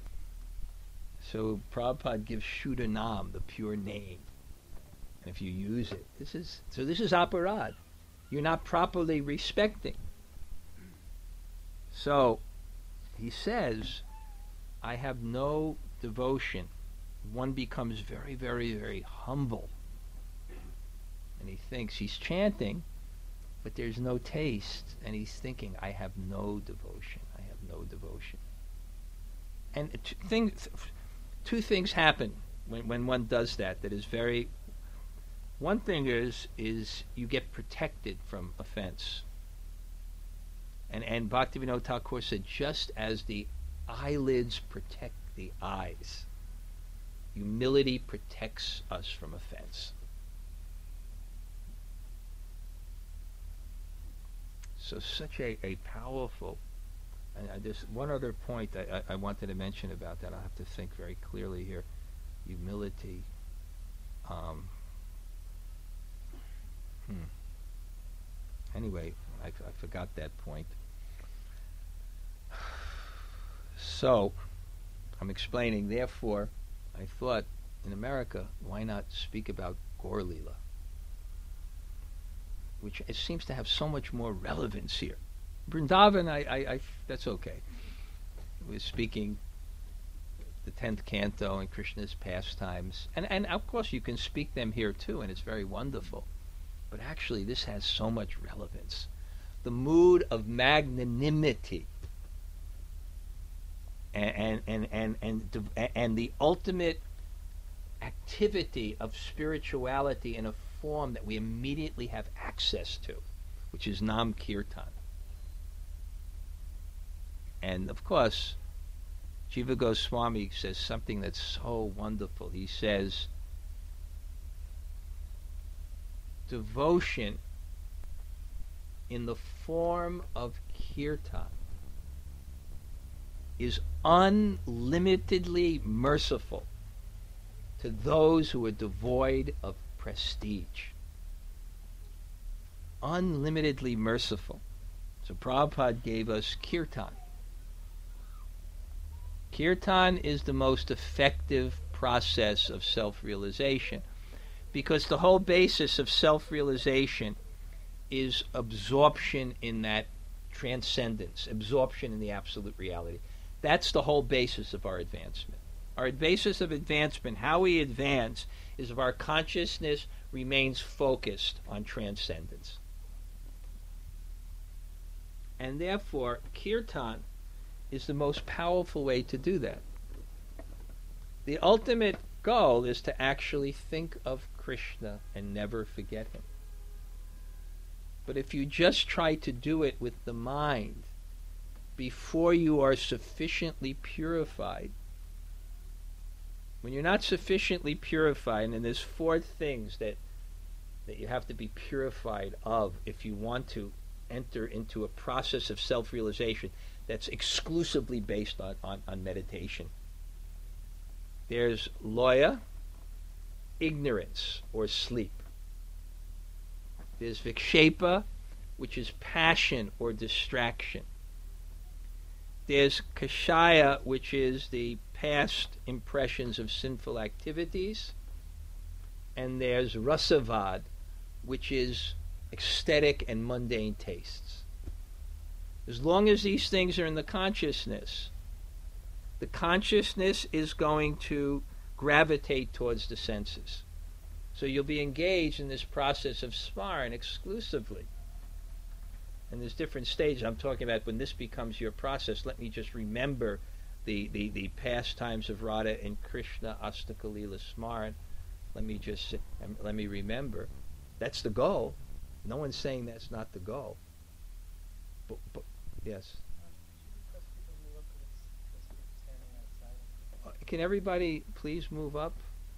So Prabhupada gives Shuddhanam, the pure name. And if you use it, this is so this is aparad. You're not properly respecting. So he says, I have no devotion. One becomes very, very, very humble. And he thinks he's chanting, but there's no taste. And he's thinking, I have no devotion. I have no devotion. And t- things, two things happen when, when one does that that is very... One thing is, is you get protected from offense. And, and Bhaktivinoda Thakur said, just as the eyelids protect the eyes, humility protects us from offense. So such a, a powerful, and uh, there's one other point I, I, I wanted to mention about that. I'll have to think very clearly here. Humility. Um, hmm. Anyway, I, I forgot that point. So, I'm explaining, therefore, I thought, in America, why not speak about Gaur Leela? Which it seems to have so much more relevance here. Vrindavan, I, I, I, that's okay. We're speaking the tenth canto and Krishna's pastimes. And, and of course you can speak them here too, and it's very wonderful. But actually this has so much relevance. The mood of magnanimity and and and and, and, and the ultimate activity of spirituality in a form that we immediately have access to, which is Nam Kirtan. And of course, Jiva Goswami says something that's so wonderful. He says, devotion in the form of kirtan is unlimitedly merciful to those who are devoid of prestige. Unlimitedly merciful. So Prabhupada gave us kirtan. Kirtan is the most effective process of self-realization, because the whole basis of self-realization is absorption in that transcendence, absorption in the absolute reality. That's the whole basis of our advancement. Our basis of advancement, how we advance, is if our consciousness remains focused on transcendence. And therefore, kirtan is the most powerful way to do that. The ultimate goal is to actually think of Krishna and never forget him. But if you just try to do it with the mind before you are sufficiently purified, when you're not sufficiently purified, and there's four things that that you have to be purified of if you want to enter into a process of self-realization that's exclusively based on, on, on meditation. There's loya, ignorance or sleep. There's vikshepa, which is passion or distraction. There's kashaya, which is the past impressions of sinful activities. And there's rasavad, which is aesthetic and mundane tastes. As long as these things are in the consciousness, the consciousness is going to gravitate towards the senses. So you'll be engaged in this process of smaran exclusively. And there's different stages. I'm talking about when this becomes your process. Let me just remember the, the, the pastimes of Radha and Krishna, Astakalila Smaran. Let me just um, let me remember. That's the goal. No one's saying that's not the goal. But, but yes. Uh, Can everybody please move up?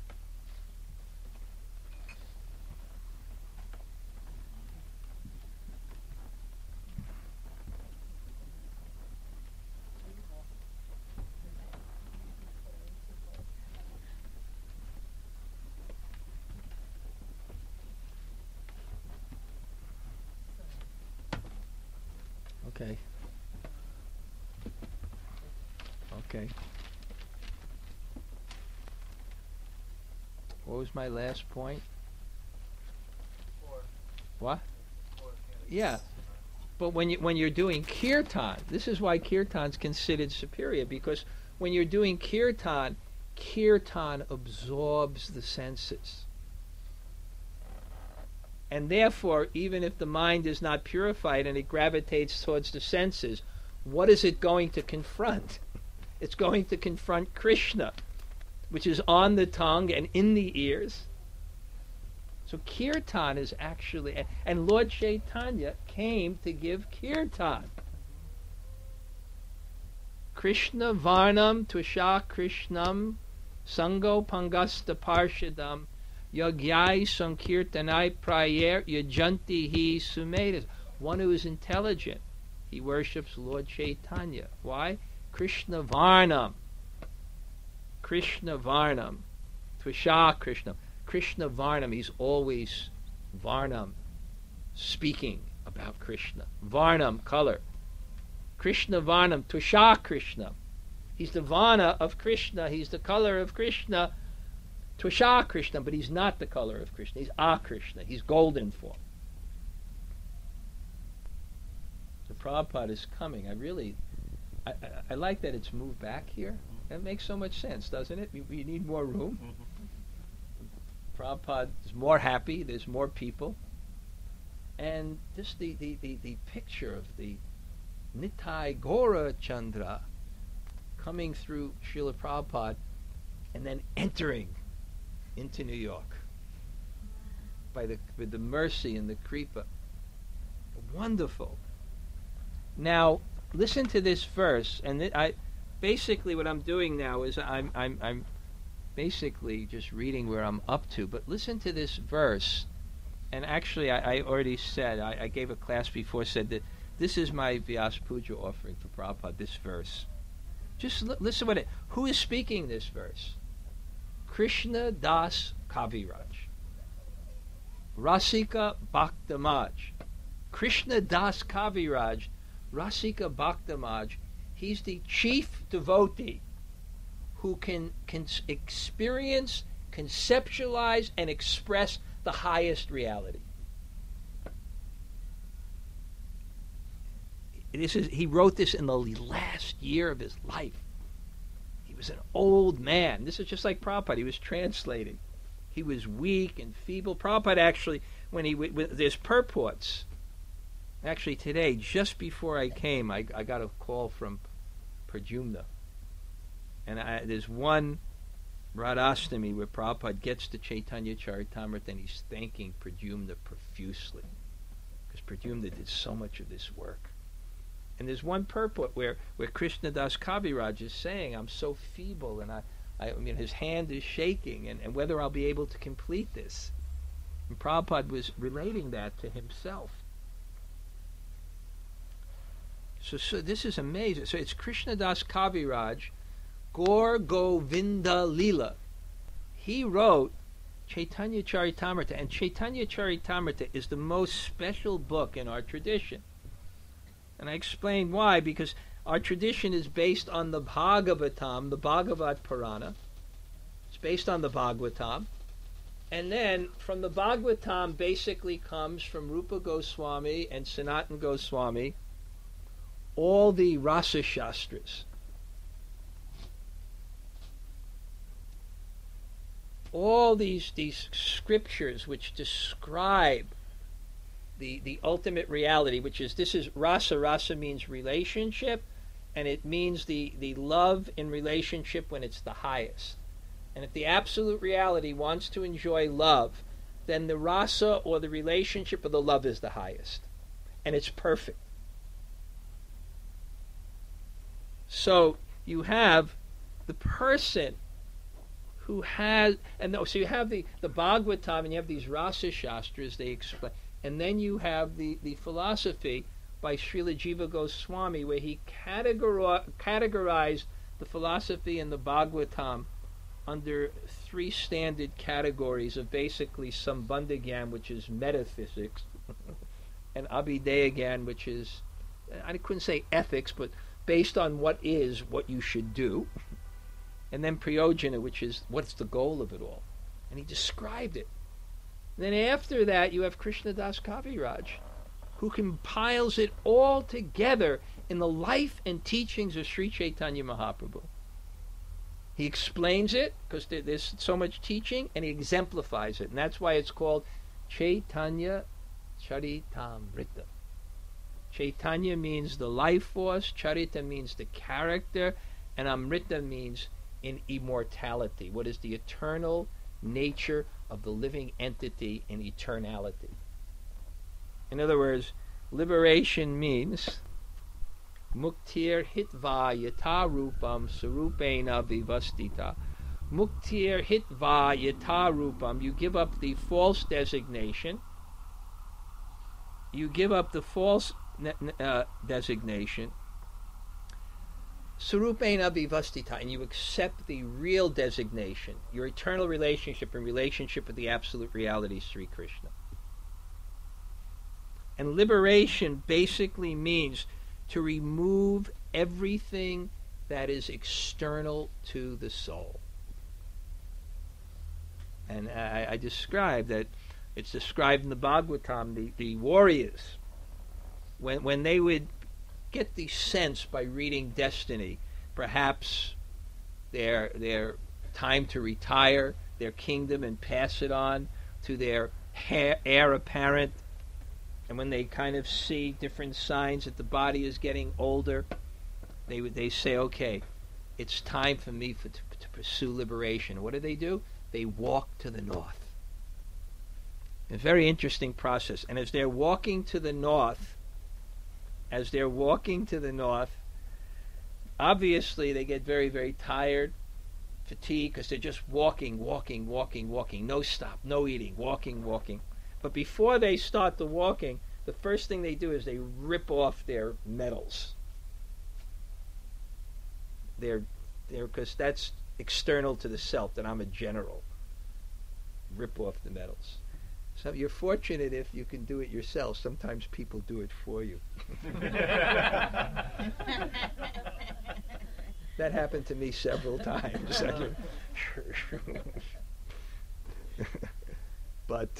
Okay. Okay. What was my last point? Four. What? Four Yeah. But when you when you're doing kirtan, this is why kirtan's considered superior, because when you're doing kirtan, kirtan absorbs the senses. And therefore, even if the mind is not purified and it gravitates towards the senses, what is it going to confront? It's going to confront Krishna, which is on the tongue and in the ears. So kirtan is actually, and Lord Chaitanya came to give kirtan. Krishna Varnam Tvisha Krishnam Sango Pangasta Parshadam Yagyai Sankirtanai Prayer Yajanti Hi Sumedas. One who is intelligent, he worships Lord Chaitanya. Why? Krishna Varnam. Krishna Varnam. Tvisha Krishnam. Krishna Varnam, he's always Varnam, speaking about Krishna. Varnam, color. Krishna Varnam, Tvisha Krishnam. He's the Varna of Krishna, he's the color of Krishna. Tvisha Krishna, but he's not the color of Krishna. He's A Krishna. He's golden form. So Prabhupada is coming. I really, I, I, I like that it's moved back here. That makes so much sense, doesn't it? We, we need more room. Mm-hmm. Prabhupada is more happy. There's more people. And just the, the, the, the picture of the Nitai Gora Chandra coming through Srila Prabhupada and then entering into New York by the with the mercy and the kripa. Wonderful. Now, listen to this verse, and th- I basically what I'm doing now is I'm I'm I'm basically just reading where I'm up to. But listen to this verse, and actually I, I already said I, I gave a class before said that this is my Vyas Puja offering for Prabhupada. This verse. Just li- listen what it. Who is speaking this verse? Krishna Das Kaviraj. Rasika Bhaktamaj. Krishna Das Kaviraj, Rasika Bhaktamaj, he's the chief devotee who can, can experience, conceptualize, and express the highest reality. This is, he wrote this in the last year of his life. He was an old man. This is just like Prabhupada. He was translating. He was weak and feeble. Prabhupada actually, when he w- there's purports. Actually, today, just before I came, I, I got a call from Pradyumna. And I, there's one Radhastami where Prabhupada gets to Chaitanya Charitamrita and he's thanking Pradyumna profusely. Because Pradyumna did so much of this work. And there's one purport where, where Krishna Das Kaviraj is saying, I'm so feeble, and I, I, I mean, his hand is shaking, and, and whether I'll be able to complete this. And Prabhupada was relating that to himself. So, so this is amazing. So it's Krishna Das Kaviraj, Gaur Govinda Lila. He wrote Chaitanya Charitamrita, and Chaitanya Charitamrita is the most special book in our tradition. And I explained why, because our tradition is based on the Bhagavatam, the Bhagavad Purana. It's based on the Bhagavatam. And then from the Bhagavatam basically comes from Rupa Goswami and Sanatana Goswami all the Rasa Shastras. All these, these scriptures which describe the, the ultimate reality, which is, this is Rasa. Rasa means relationship, and it means the, the love in relationship when it's the highest. And if the absolute reality wants to enjoy love, then the Rasa or the relationship or the love is the highest. And it's perfect. So you have the person who has, and so you have the, the Bhagavatam and you have these Rasa Shastras, they explain, and then you have the, the philosophy by Srila Jiva Goswami, where he categori- categorized the philosophy in the Bhagavatam under three standard categories of basically Sambandha Gyan, which is metaphysics, and Abhidheya Gyan, which is, I couldn't say ethics, but based on what is, what you should do. And then Prayojana, which is what's the goal of it all. And he described it. And then after that, you have Krishna Das Kaviraj, who compiles it all together in the life and teachings of Sri Chaitanya Mahaprabhu. He explains it, because there, there's so much teaching, and he exemplifies it. And that's why it's called Chaitanya Charitamrita. Chaitanya means the life force, Charita means the character, and Amrita means in immortality. What is the eternal nature of the living entity in eternality? In other words, liberation means Muktir hitva yata rupam sarupena vivastita. Muktir hitva yata rupam. You give up the false designation. You give up the false uh, designation. Sarupena vivastita, and you accept the real designation, your eternal relationship and relationship with the absolute reality, Sri Krishna. And liberation basically means to remove everything that is external to the soul. And I, I described that, it's described in the Bhagavatam, the, the warriors, when when they would get the sense by reading Destiny, perhaps their their time to retire their kingdom and pass it on to their heir apparent. And when they kind of see different signs that the body is getting older, they would they say, okay, it's time for me for, to, to pursue liberation. What do they do? They walk to the north. A very interesting process. And as they're walking to the north, as they're walking to the north, obviously they get very, very tired, fatigued, because they're just walking, walking, walking, walking. No stop, no eating, walking, walking. But before they start the walking, the first thing they do is they rip off their medals. They're, they're, because that's external to the self, that I'm a general. Rip off the medals. So you're fortunate if you can do it yourself. Sometimes people do it for you. That happened to me several times. But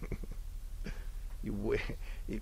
you, you,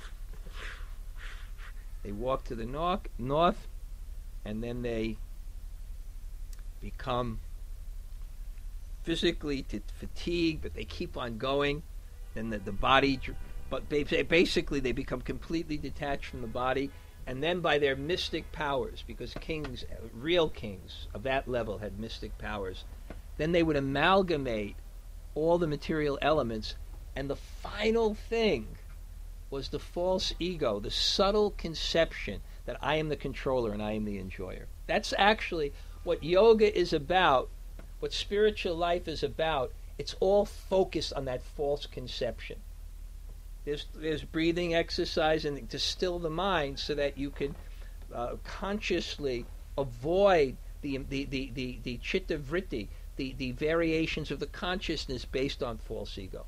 they walk to the north, north, and then they become physically t- fatigued, but they keep on going. Then the, the body, but they, basically they become completely detached from the body, and then by their mystic powers, because kings, real kings of that level had mystic powers, then they would amalgamate all the material elements, and the final thing was the false ego, the subtle conception that I am the controller and I am the enjoyer. That's actually what yoga is about, what spiritual life is about. It's all focused on that false conception. There's there's breathing exercise and to still the mind so that you can uh, consciously avoid the the the the, the chitta vritti, the, the variations of the consciousness based on false ego.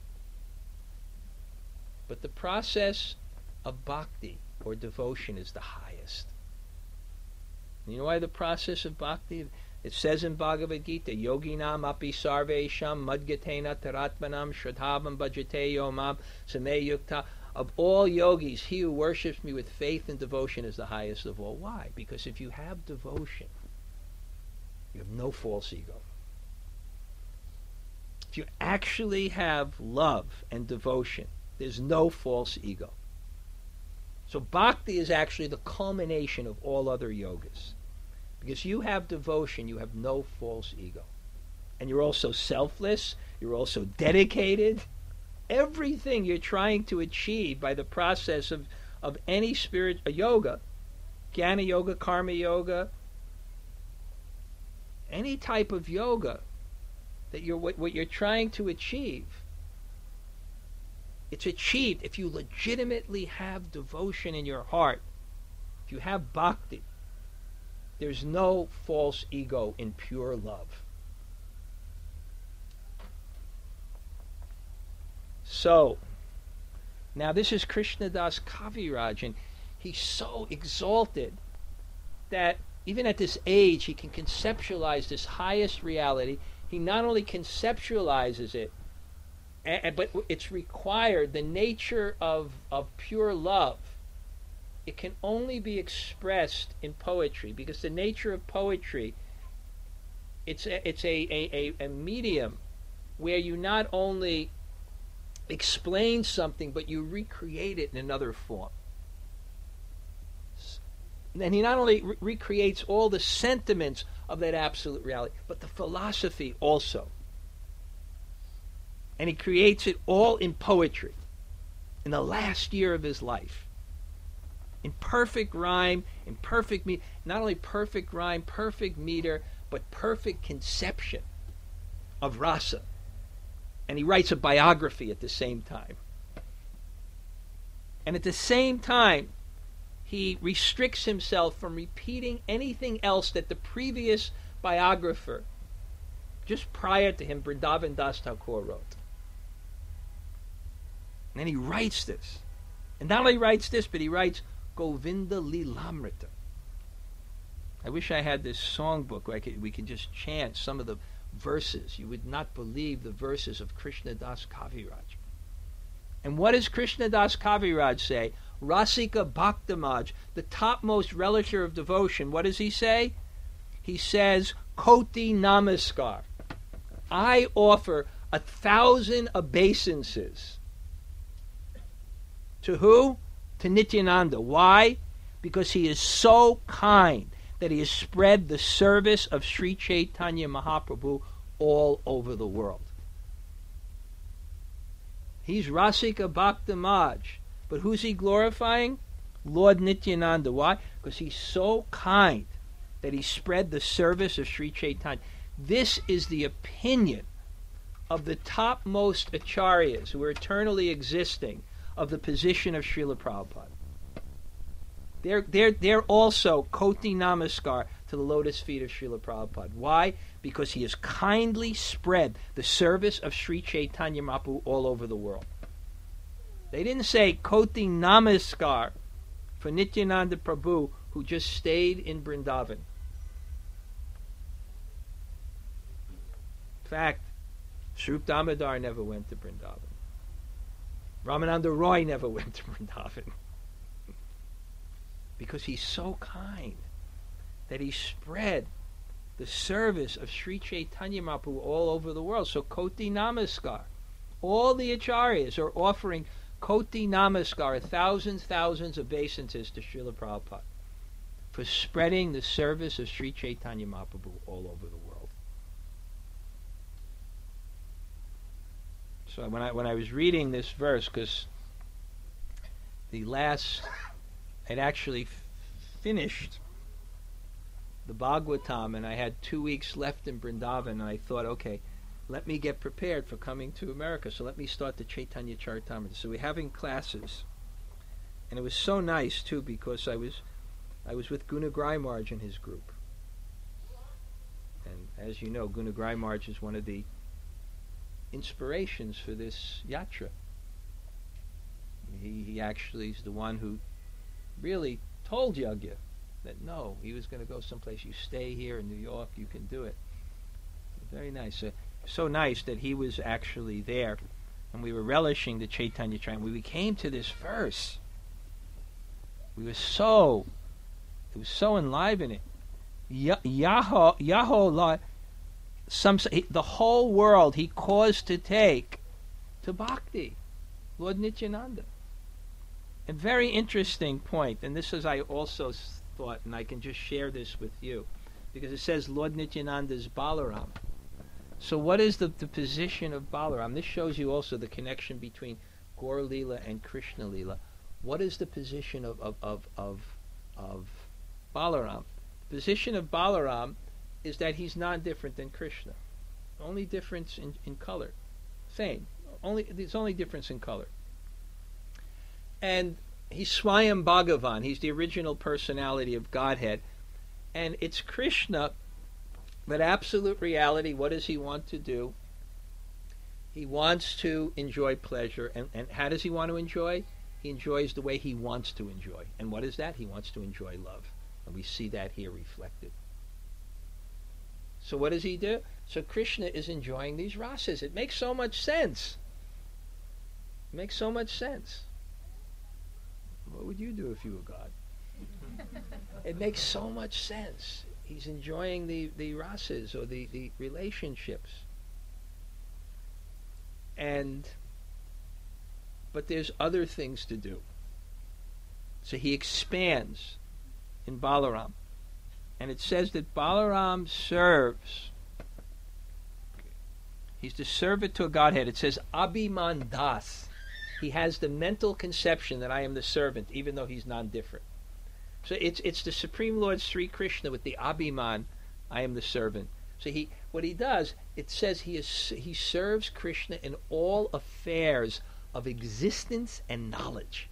But the process of bhakti or devotion is the highest. And you know why the process of bhakti? It says in Bhagavad Gita, Yoginam api sarvesham madgatena taratmanam shradhavam bhajate yomam same yukta. Of all yogis, he who worships me with faith and devotion is the highest of all. Why? Because if you have devotion, you have no false ego. If you actually have love and devotion, there's no false ego. So bhakti is actually the culmination of all other yogas. Because you have devotion, you have no false ego. And you're also selfless, you're also dedicated. Everything you're trying to achieve by the process of, of any spirit, a yoga, jnana yoga, karma yoga, any type of yoga, that you're what, what you're trying to achieve, it's achieved if you legitimately have devotion in your heart, if you have bhakti. There's no false ego in pure love. So, now this is Krishnadas Kaviraj, and he's so exalted that even at this age he can conceptualize this highest reality. He not only conceptualizes it, and, but it's required, the nature of, of pure love. It can only be expressed in poetry, because the nature of poetry, it's a, it's a, a, a medium where you not only explain something, but you recreate it in another form. And he not only re- recreates all the sentiments of that absolute reality, but the philosophy also. And he creates it all in poetry, in the last year of his life. In perfect rhyme, in perfect meter, not only perfect rhyme, perfect meter, but perfect conception of rasa. And he writes a biography at the same time. And at the same time, he restricts himself from repeating anything else that the previous biographer, just prior to him, Vrindavan Das Thakur, wrote. And then he writes this. And not only writes this, but he writes Govinda Lilamrita. I wish I had this songbook where I could, we could just chant some of the verses. You would not believe the verses of Krishnadas Kaviraj. And what does Krishnadas Kaviraj say? Rasika Bhaktamaj, the topmost relisher of devotion. What does he say? He says, Koti Namaskar. I offer a thousand obeisances. To who? To Nityananda. Why? Because he is so kind that he has spread the service of Sri Chaitanya Mahaprabhu all over the world. He's Rasika Bhakta Maj. But who's he glorifying? Lord Nityananda. Why? Because he's so kind that he spread the service of Sri Chaitanya. This is the opinion of the topmost acharyas who are eternally existing of the position of Srila Prabhupada. They're, they're, they're also Koti Namaskar to the lotus feet of Srila Prabhupada. Why? Because he has kindly spread the service of Sri Chaitanya Mahaprabhu all over the world. They didn't say Koti Namaskar for Nityananda Prabhu, who just stayed in Vrindavan. In fact, Swarup Damodar never went to Vrindavan. Ramananda Roy never went to Vrindavan. Because he's so kind that he spread the service of Sri Chaitanya Mahaprabhu all over the world. So Koti Namaskar. All the acharyas are offering Koti Namaskar, thousands, thousands of obeisances to Srila Prabhupada for spreading the service of Sri Chaitanya Mahaprabhu all over the world. So when I when I was reading this verse, because the last, I'd actually f- finished the Bhagavatam, and I had two weeks left in Vrindavan, and I thought, okay, let me get prepared for coming to America, so let me start the Chaitanya Charitamrita. So we're having classes, and it was so nice, too, because I was I was with Guna Greimarj and his group. And as you know, Guna Greimarj is one of the inspirations for this yatra. He, he actually is the one who really told Yagya that no, he was going to go someplace. You stay here in New York, you can do it. Very nice. Uh, so nice that he was actually there, and we were relishing the Chaitanya Charitamrita. When we came to this verse, we were so, it was so enlivening. Yaho, Yaho, some the whole world he caused to take to bhakti, Lord Nityananda. A very interesting point, and this is I also thought, and I can just share this with you, because it says Lord Nityananda is Balaram. So what is the, the position of Balaram? This shows you also the connection between Gaur Lila and Krishna Lila. What is the position of of of of, of Balaram? The position of Balaram is that he's non-different than Krishna. Only difference in, in color. Same. Only there's only difference in color. And he's Swayam Bhagavan. He's the original personality of Godhead. And it's Krishna, but absolute reality, what does he want to do? He wants to enjoy pleasure. And, and how does he want to enjoy? He enjoys the way he wants to enjoy. And what is that? He wants to enjoy love. And we see that here reflected. So what does he do? So Krishna is enjoying these rasas. It makes so much sense. It makes so much sense. What would you do if you were God? It makes so much sense. He's enjoying the, the rasas, or the, the relationships. And, but there's other things to do. So he expands in Balaram. And it says that Balaram serves. He's the servant to a Godhead. It says Abhiman Das. He has the mental conception that I am the servant, even though he's non-different. So it's it's the Supreme Lord Sri Krishna with the Abhiman, I am the servant. So he what he does, it says he is he serves Krishna in all affairs of existence and knowledge.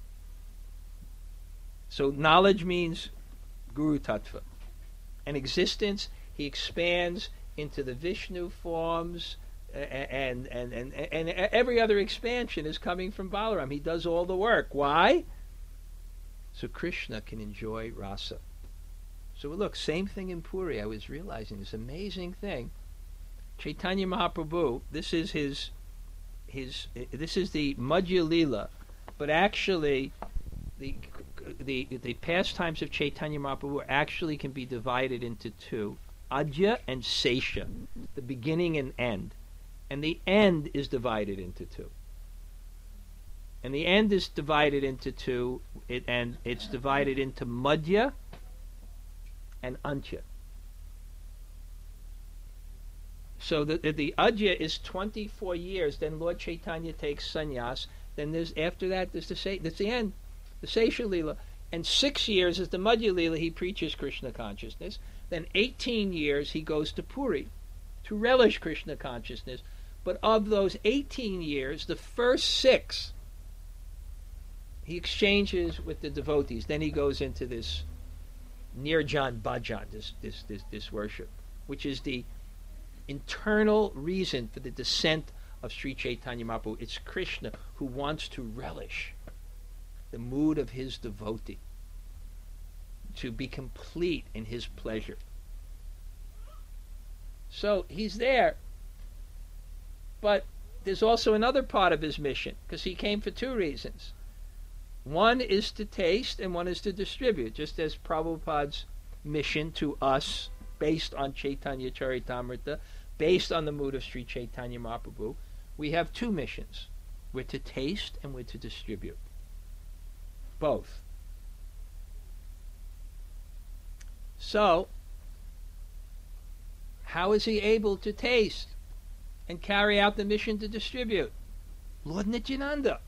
So knowledge means Guru Tattva. And existence, he expands into the Vishnu forms, and and, and, and every other expansion is coming from Balaram. He does all the work. Why? So Krishna can enjoy rasa. So look, same thing in Puri. I was realizing this amazing thing. Chaitanya Mahaprabhu, this is his, his this is the Madhya Lila, but actually the the the pastimes of Chaitanya Mahaprabhu actually can be divided into two. Adya and Sesha, the beginning and end. And the end is divided into two. And the end is divided into two, it, and it's divided into Madhya and Antya. So the the Adya is twenty-four years. Then Lord Chaitanya takes sannyas. Then there's after that there's the Se- that's the end, the Sesha Leela. And six years is the Madhya Leela. He preaches Krishna consciousness. Then eighteen years he goes to Puri to relish Krishna consciousness. But of those eighteen years, the first six he exchanges with the devotees. Then he goes into this Nirjan Bhajan, this this this this worship, which is the internal reason for the descent of Sri Chaitanya Mahaprabhu. It's Krishna who wants to relish the mood of his devotee, to be complete in his pleasure. So he's there, but there's also another part of his mission, because he came for two reasons. One is to taste and one is to distribute, just as Prabhupada's mission to us, based on Chaitanya Charitamrita, based on the mood of Sri Chaitanya Mahaprabhu, we have two missions. We're to taste and we're to distribute. Both. So, how is he able to taste and carry out the mission to distribute? Lord Nityananda.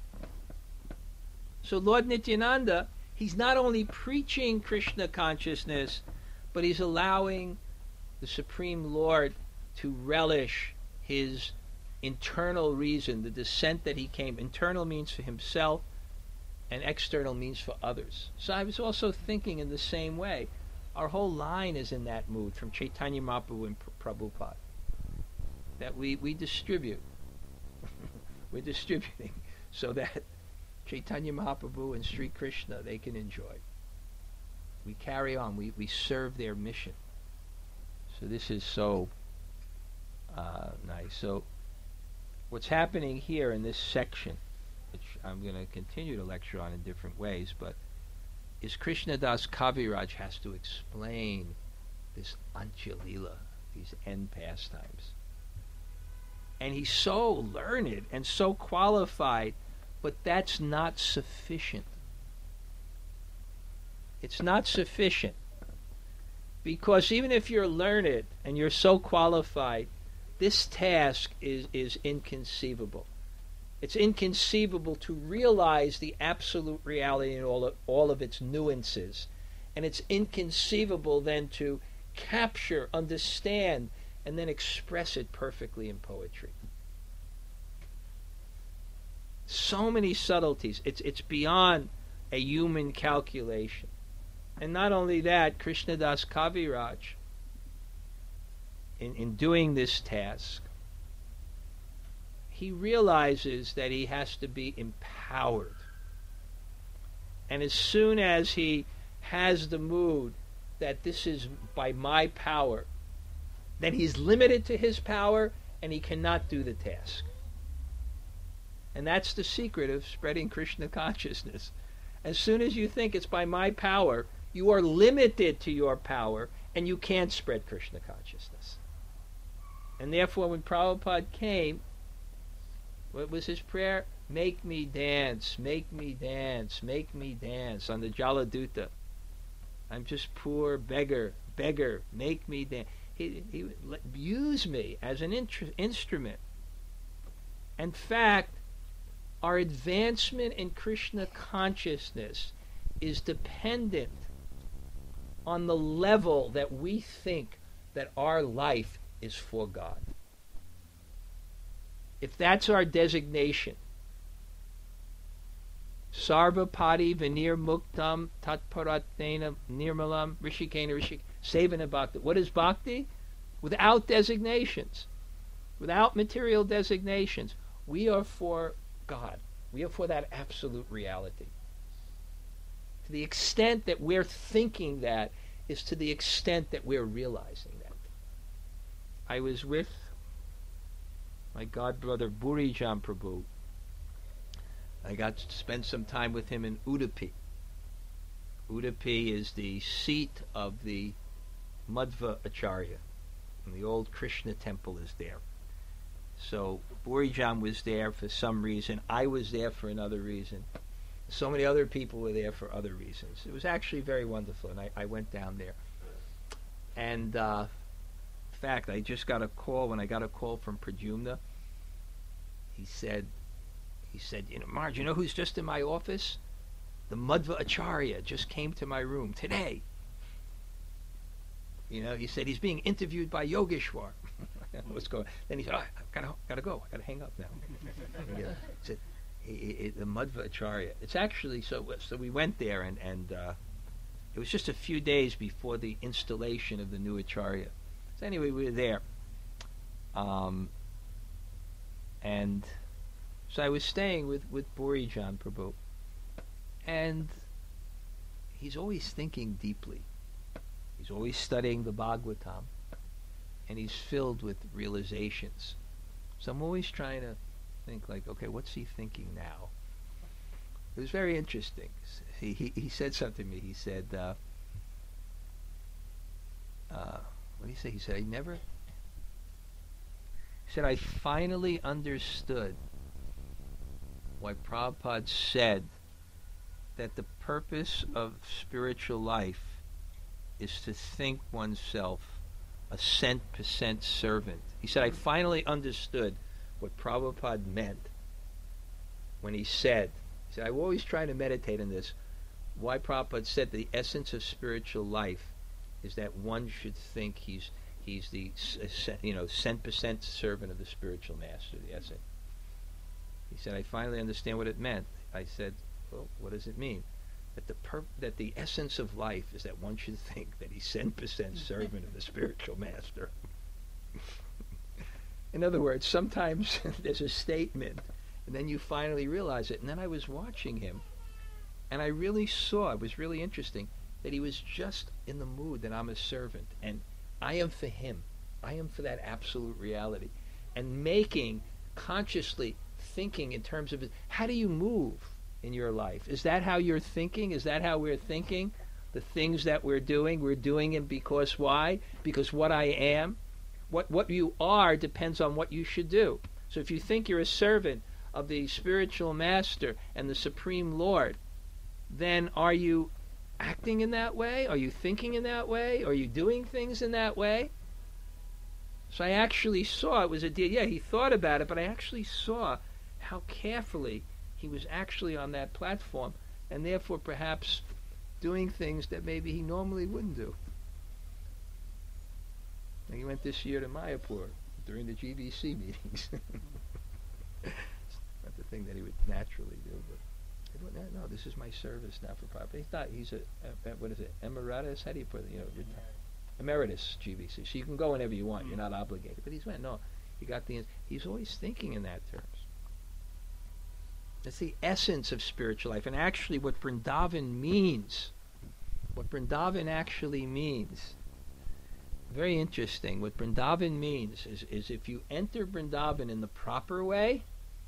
So Lord Nityananda, he's not only preaching Krishna consciousness, but he's allowing the Supreme Lord to relish his internal reason, the descent that he came. Internal means for himself, and external means for others. So I was also thinking in the same way. Our whole line is in that mood, from Chaitanya Mahaprabhu and Prabhupada, that we, we distribute. We're distributing so that Chaitanya Mahaprabhu and Sri Krishna, they can enjoy. We carry on. We, we serve their mission. So this is so uh, nice. So what's happening here in this section, which I'm going to continue to lecture on in different ways, but is Krishnadas Kaviraj has to explain this Antya Leela, these end pastimes. And he's so learned and so qualified, but that's not sufficient. It's not sufficient. Because even if you're learned and you're so qualified, this task is, is inconceivable. It's inconceivable to realize the absolute reality in all of, all of its nuances. And it's inconceivable then to capture, understand, and then express it perfectly in poetry. So many subtleties. It's it's beyond a human calculation. And not only that, Krishnadas Kaviraj, in, in doing this task, he realizes that he has to be empowered. And as soon as he has the mood that this is by my power, then he's limited to his power and he cannot do the task. And that's the secret of spreading Krishna consciousness. As soon as you think it's by my power, you are limited to your power and you can't spread Krishna consciousness. And therefore when Prabhupada came, what was his prayer? Make me dance, make me dance, make me dance on the Jaladuta. I'm just poor beggar, beggar, make me dance. He, he use me as an intr- instrument. In fact, our advancement in Krishna consciousness is dependent on the level that we think that our life is for God. If that's our designation, Sarvapati Vinir Muktam Tatparatena Nirmalam Rishikena Rishik Sevana Bhakti. What is bhakti? Without designations, without material designations, we are for God. We are for that absolute reality. To the extent that we're thinking that is to the extent that we're realizing that. I was with my godbrother Burijan Prabhu. I got to spend some time with him in Udupi. Udupi is the seat of the Madhva Acharya, and the old Krishna temple is there. So Burijan was there for some reason. I was there for another reason. So many other people were there for other reasons. It was actually very wonderful, and I, I went down there. And uh, in fact, I just got a call. When I got a call from Pradyumna, he said, he said, you know, Marge, you know who's just in my office? The Madhva Acharya just came to my room today. You know, he said he's being interviewed by Yogeshwar. What's going on? Then he said, oh, I gotta, gotta go. I gotta hang up now. Yeah. He said, he, he, the Madhva Acharya. It's actually so. So we went there, and and uh, it was just a few days before the installation of the new Acharya. So anyway, we were there, um, and so I was staying with with Burijan Prabhu, and he's always thinking deeply. He's always studying the Bhagavatam, and he's filled with realizations. So I'm always trying to think, like, okay, what's he thinking now? It was very interesting. He he, he said something to me. He said, uh, uh, what did he say? He said, I never... He said, I finally understood why Prabhupada said that the purpose of spiritual life is to think oneself a cent percent servant. He said, I finally understood what Prabhupada meant when he said, he said, I always try to meditate on this, why Prabhupada said the essence of spiritual life is that one should think he's he's the you know cent percent servant of the spiritual master, the essence. He said, I finally understand what it meant. I said, well, what does it mean? That the pur- that the essence of life is that one should think that he's cent percent servant of the spiritual master. In other words, sometimes there's a statement, and then you finally realize it. And then I was watching him, and I really saw, it was really interesting, that he was just in the mood that I'm a servant, and I am for him. I am for that absolute reality. And making, consciously thinking in terms of, how do you move in your life? Is that how you're thinking? Is that how we're thinking? The things that we're doing, we're doing it because why? Because what I am, what what you are depends on what you should do. So if you think you're a servant of the spiritual master and the Supreme Lord, then are you acting in that way? Are you thinking in that way? Are you doing things in that way? So I actually saw, it was a deal. Yeah, he thought about it, but I actually saw how carefully he was actually on that platform, and therefore perhaps doing things that maybe he normally wouldn't do. And he went this year to Mayapur during the G B C meetings. It's not the thing that he would naturally do, but he went, no, no, this is my service now for Prabhupada. He's not, he's a, a, what is it, emeritus? How do you put it? You know, reti- emeritus G B C. So you can go whenever you want. You're not obligated. But he's went, no, he got the, he's always thinking in that terms. That's the essence of spiritual life. And actually what Vrindavan means, what Vrindavan actually means, very interesting. What Vrindavan means is, is if you enter Vrindavan in the proper way,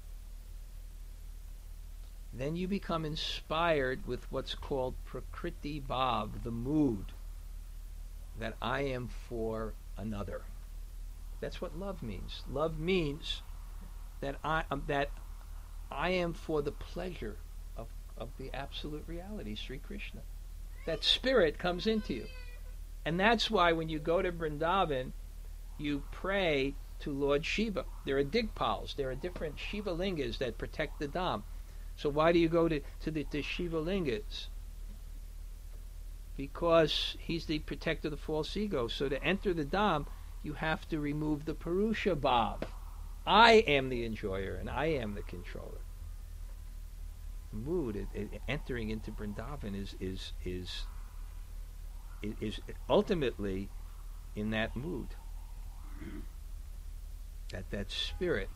then you become inspired with what's called Prakriti Bhav, the mood that I am for another. That's what love means. Love means that I um, that I am for the pleasure of, of the absolute reality, Sri Krishna. That spirit comes into you. And that's why when you go to Vrindavan, you pray to Lord Shiva. There are Digpals. There are different Shiva lingas that protect the Dham. So why do you go to, to the to Shiva lingas? Because he's the protector of the false ego. So to enter the Dham, you have to remove the Purusha Bhav. I am the enjoyer and I am the controller. The mood, it, it, entering into Vrindavan is is is is ultimately in that mood. That that spirit.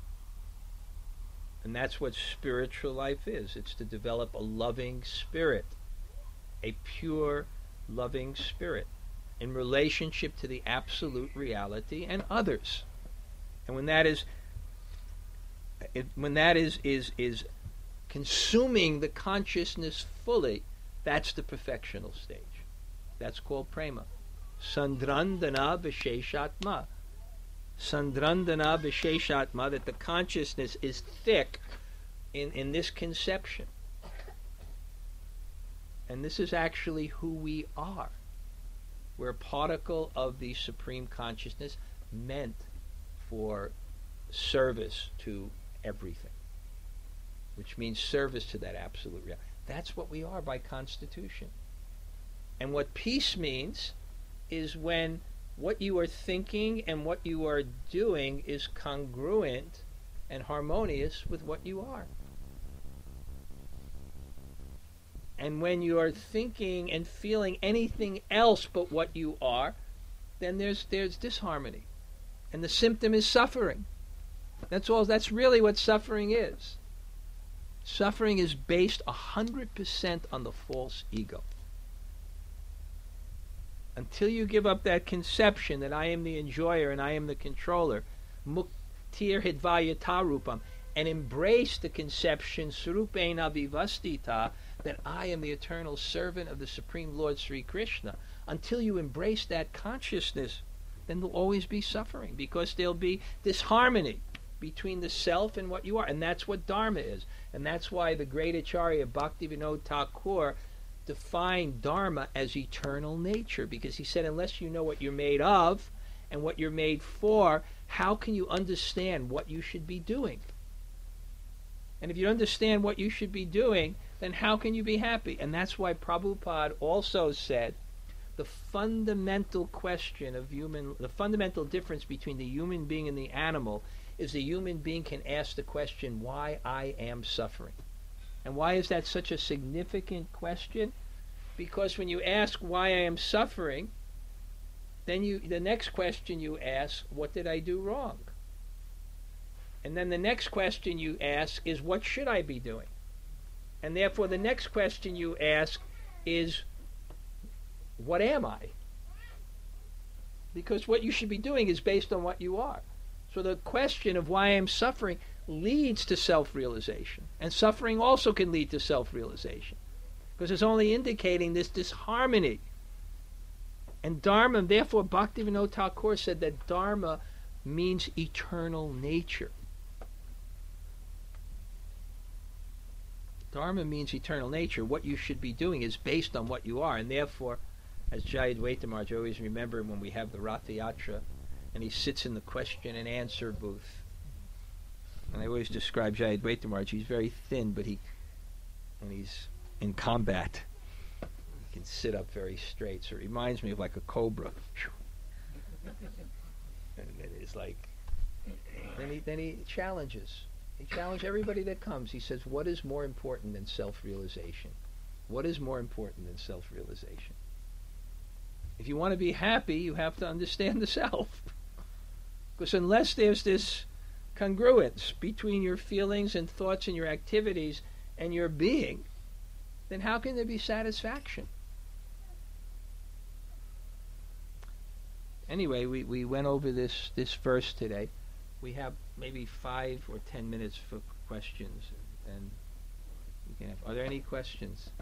And that's what spiritual life is. It's to develop a loving spirit, a pure, loving spirit in relationship to the absolute reality and others. And when that is, it, when that is is is consuming the consciousness fully, that's the perfectional stage. That's called prema. Sandrandana Visheshatma. Sandrandana Visheshatma, that the consciousness is thick in, in this conception. And this is actually who we are. We're a particle of the Supreme Consciousness meant for service to everything, which means service to that absolute reality. That's what we are by constitution. And what peace means is when what you are thinking and what you are doing is congruent and harmonious with what you are. And when you are thinking and feeling anything else but what you are, then there's there's disharmony. And the symptom is suffering. That's all. That's really what suffering is. Suffering is based one hundred percent on the false ego. Until you give up that conception that I am the enjoyer and I am the controller, muktir hidvayatarupam, and embrace the conception surupena vivastita, that I am the eternal servant of the Supreme Lord Sri Krishna. Until you embrace that consciousness, then there'll always be suffering, because there'll be disharmony between the self and what you are. And that's what Dharma is. And that's why the great Acharya Bhaktivinoda Thakur defined Dharma as eternal nature, because he said, unless you know what you're made of and what you're made for, how can you understand what you should be doing? And if you understand what you should be doing, then how can you be happy? And that's why Prabhupada also said the fundamental question of human, the fundamental difference between the human being and the animal is the human being can ask the question, why I am suffering. And why is that such a significant question? Because when you ask why I am suffering, then you the next question you ask, what did I do wrong? And then the next question you ask is, what should I be doing? And therefore the next question you ask is, what am I? Because what you should be doing is based on what you are. So the question of why I'm suffering leads to self-realization. And suffering also can lead to self-realization, because it's only indicating this disharmony. And Dharma, therefore Bhaktivinoda Thakur said that Dharma means eternal nature. Dharma means eternal nature. What you should be doing is based on what you are. And therefore, as Jayadvaita Maharaj, I always remember when we have the Ratha Yatra, and he sits in the question and answer booth. And I always describe Jayadvaita Maharaj, he's very thin, but he, when he's in combat, he can sit up very straight. So it reminds me of like a cobra. And it is like, then he, then he challenges. He challenged everybody that comes. He says, what is more important than self-realization? What is more important than self-realization? If you want to be happy, you have to understand the self. Because unless there's this congruence between your feelings and thoughts and your activities and your being, then how can there be satisfaction? Anyway, we, we went over this, this verse today. We have maybe five or ten minutes for questions, and we can have. Are there any questions?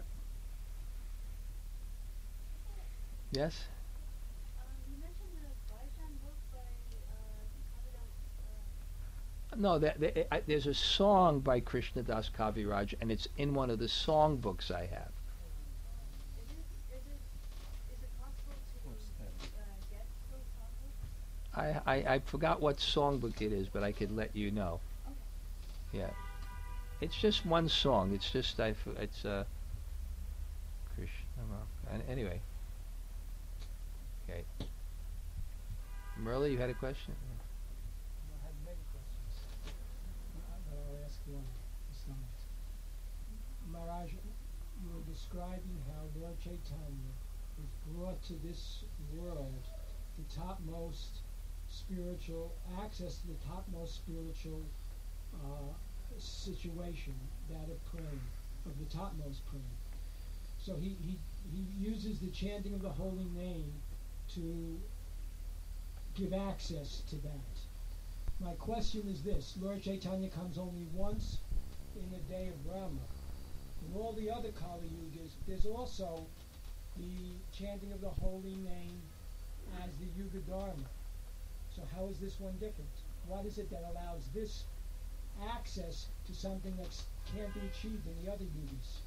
Yes? Um, you mentioned the Vaishan book by uh, Kaviraj. Uh, No, that, that, I, there's a song by Krishnadas Kaviraj, and it's in one of the song books I have. is it is it is it possible to What's that? uh, get those songbooks? I, I, I forgot what songbook it is, but I could let you know. Okay. Yeah, it's just one song. It's just I. f- It's uh. Krishna. And anyway. Okay. Merle, you had a question? I have many questions, uh, but I'll ask one to start. Maharaj, you were describing how Lord Chaitanya was brought to this world, the topmost spiritual, access to the topmost spiritual uh, situation, that of praying, of the topmost praying. So he, he, he uses the chanting of the holy name to give access to that. My question is this: Lord Chaitanya comes only once in the day of Brahma. In all the other Kali Yugas, there's also the chanting of the holy name Dharma. So how is this one different? What is it that allows this access to something that can't be achieved in the other duties?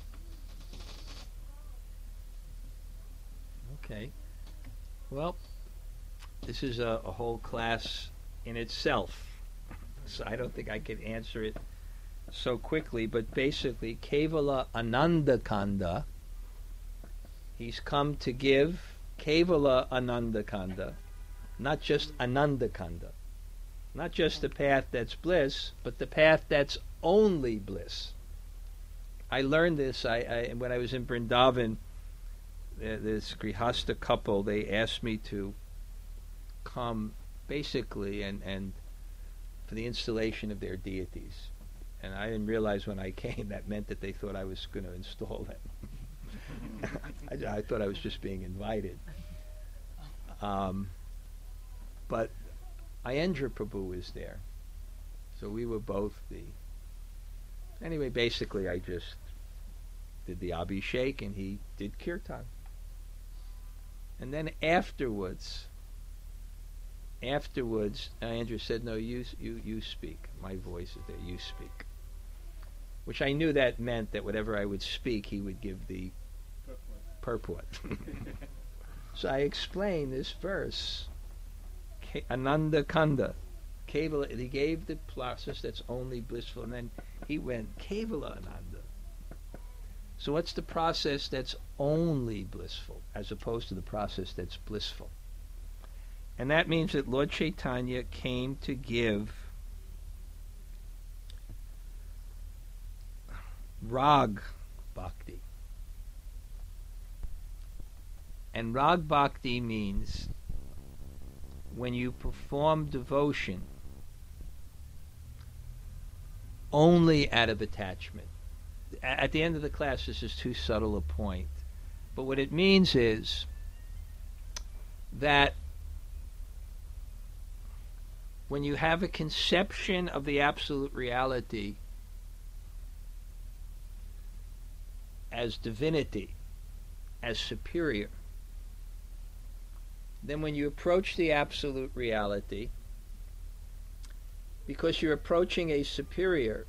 Okay. Well, this is a, a whole class in itself, so I don't think I can answer it so quickly, but basically, Kevala Anandakanda, he's come to give Kevala Anandakanda, not just Anandakanda, not just the path that's bliss, but the path that's only bliss. I learned this I, I when I was in Vrindavan. Uh, this Grihasta couple, they asked me to come basically and, and for the installation of their deities. And I didn't realize when I came that meant that they thought I was going to install them. I, I thought I was just being invited. Um, but Ayendra Prabhu was there. So we were both the... Anyway, basically I just did the Abhishek and he did Kirtan. And then afterwards, afterwards, Andrew said, no, you, you, you speak. My voice is there, you speak. Which I knew that meant that whatever I would speak, he would give the purport. So I explained this verse, Ananda Kanda. Kevala, he gave the process that's only blissful, and then he went, Kevala Ananda. So what's the process that's only blissful, as opposed to the process that's blissful? And that means that Lord Chaitanya came to give Rag Bhakti. And Rag Bhakti means when you perform devotion only out of attachment. At the end of the class, this is too subtle a point. But what it means is that when you have a conception of the absolute reality as divinity, as superior, then when you approach the absolute reality, because you're approaching a superior,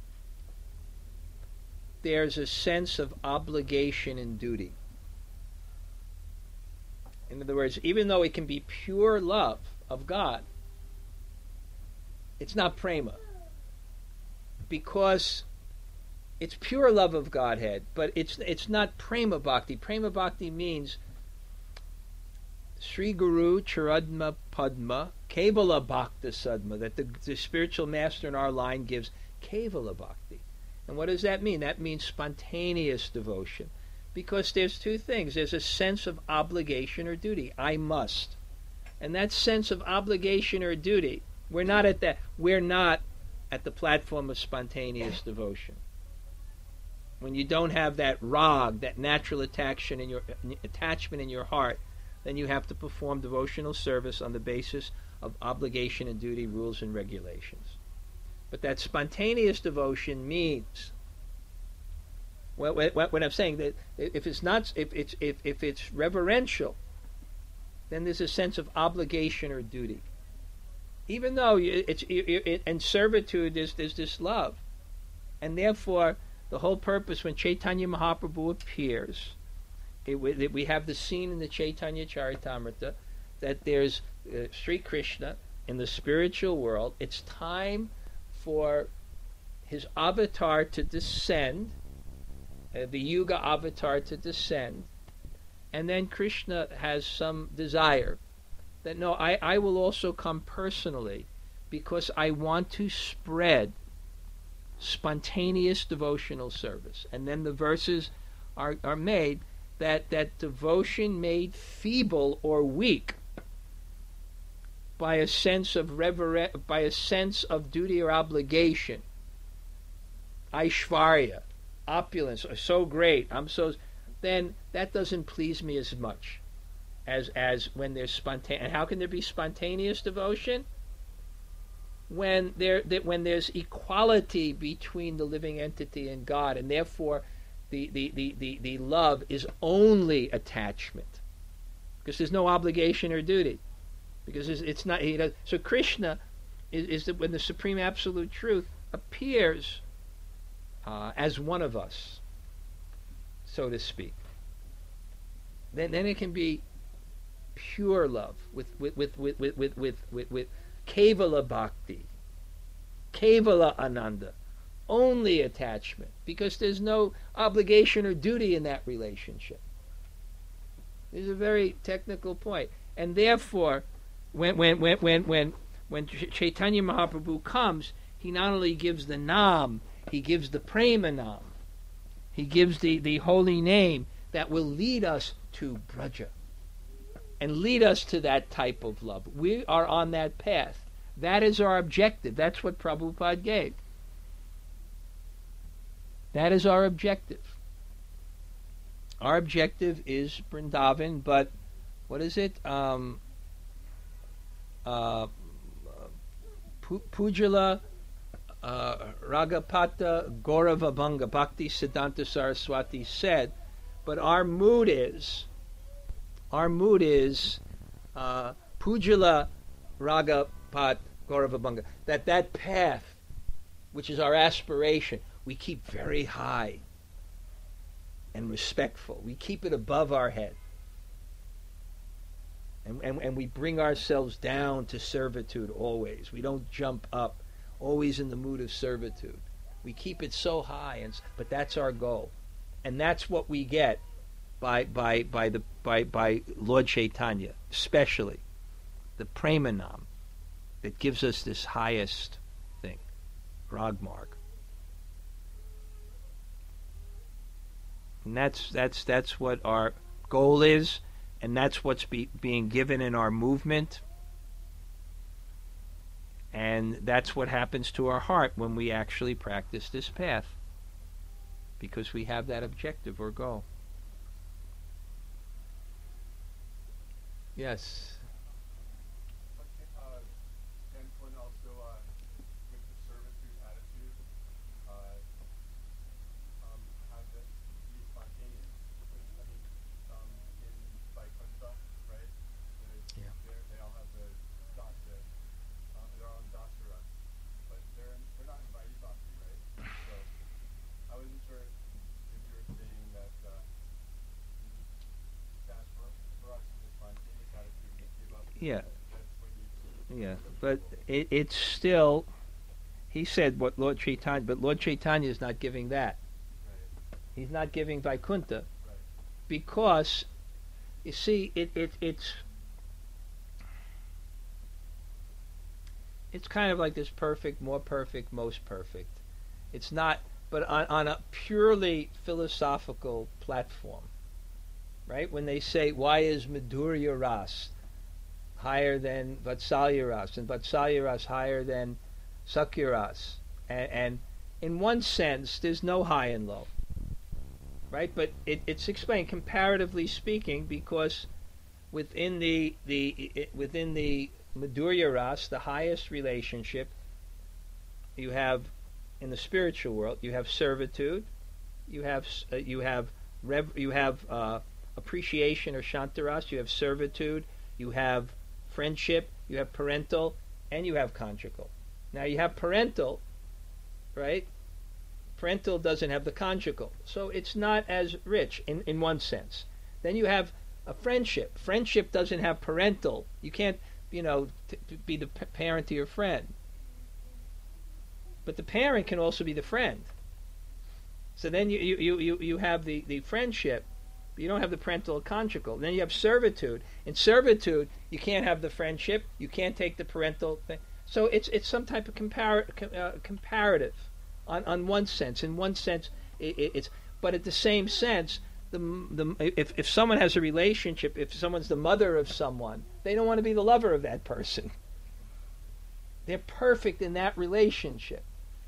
there's a sense of obligation and duty. In other words, even though it can be pure love of God, it's not prema. Because it's pure love of Godhead, but it's it's not prema bhakti. Prema bhakti means Sri Guru Charadma Padma Kevala Bhakta Sadma, that the, the spiritual master in our line gives Kevala Bhakti. And what does that mean? That means spontaneous devotion. Because there's two things. There's a sense of obligation or duty. I must. And that sense of obligation or duty, we're not at that. We're not at the platform of spontaneous devotion. When you don't have that rag, that natural attachment in your attachment in your heart, then you have to perform devotional service on the basis of obligation and duty, rules and regulations. But that spontaneous devotion means, well, what I'm saying, that if it's not, if it's if, if it's reverential, then there's a sense of obligation or duty. Even though it's it, in servitude, there's there's this love, and therefore the whole purpose when Chaitanya Mahaprabhu appears, it, it, we have the scene in the Chaitanya Charitamrita that there's uh, Sri Krishna in the spiritual world. It's time for his avatar to descend, uh, the Yuga avatar to descend, and then Krishna has some desire that, no, I, I will also come personally because I want to spread spontaneous devotional service. And then the verses are, are made that, that devotion made feeble or weak by a sense of rever- by a sense of duty or obligation, Aishvarya, opulence, are so great, I'm so, then that doesn't please me as much as as when there's spontaneous. And how can there be spontaneous devotion? When there that when there's equality between the living entity and God, and therefore the the, the, the, the love is only attachment, because there's no obligation or duty. because it's, it's not. He does, so Krishna is, is that when the supreme absolute truth appears uh, as one of us, so to speak. Then then it can be pure love with with with with with with with, with, with Kevala Bhakti, Kevala Ananda, only attachment, because there's no obligation or duty in that relationship. This is a very technical point, and therefore, when when when when when when Chaitanya Mahaprabhu comes, he not only gives the Nam, he gives the Prema Nam, he gives the the holy name that will lead us to Braja, and lead us to that type of love. We are on that path. That is our objective. That's what Prabhupada gave. That is our objective. Our objective is Vrindavan, but what is it? Um, uh, Pujala, uh, Ragapata, Gaurava Bhanga, Bhakti Siddhanta Saraswati said, but our mood is, our mood is uh, Pujala, Ragapat, Gaurava Bhanga, that that path, which is our aspiration, we keep very high and respectful. We keep it above our head. And, and, and we bring ourselves down to servitude always. We don't jump up, always in the mood of servitude. We keep it so high, and but that's our goal. And that's what we get by by by the by, by Lord Chaitanya, especially the Premanam that gives us this highest thing, Ragmarg. And that's that's that's what our goal is, and that's what's be, being given in our movement, and that's what happens to our heart when we actually practice this path, because we have that objective or goal. Yes. Yeah, yeah, but it, it's still, he said what Lord Chaitanya, but Lord Chaitanya is not giving that. He's not giving Vaikuntha, because, you see, it, it it's it's kind of like this perfect, more perfect, most perfect. It's not, but on, on a purely philosophical platform, right? When they say, why is Madhurya Ras higher than Vatsalya Ras, and Vatsalya Ras higher than Sakya Ras, and, and in one sense there's no high and low, right? But it, it's explained comparatively speaking, because within the the it, within the Madhurya Ras, the highest relationship you have in the spiritual world, you have servitude, you have uh, you have rev, you have uh, appreciation or Shantaras, you have servitude, you have friendship, you have parental, and you have conjugal. Now you have parental, right? Parental doesn't have the conjugal, so it's not as rich in, in one sense. Then you have a friendship. Friendship doesn't have parental. You can't, you know, t- t- be the p- parent to your friend. But the parent can also be the friend. So then you you, you, you have the, the friendship, you don't have the parental or conjugal. Then you have servitude. In servitude, you can't have the friendship. You can't take the parental thing. So it's it's some type of compar- uh, comparative, on on one sense. In one sense, it, it, it's. But at the same sense, the the if if someone has a relationship, if someone's the mother of someone, they don't want to be the lover of that person. They're perfect in that relationship.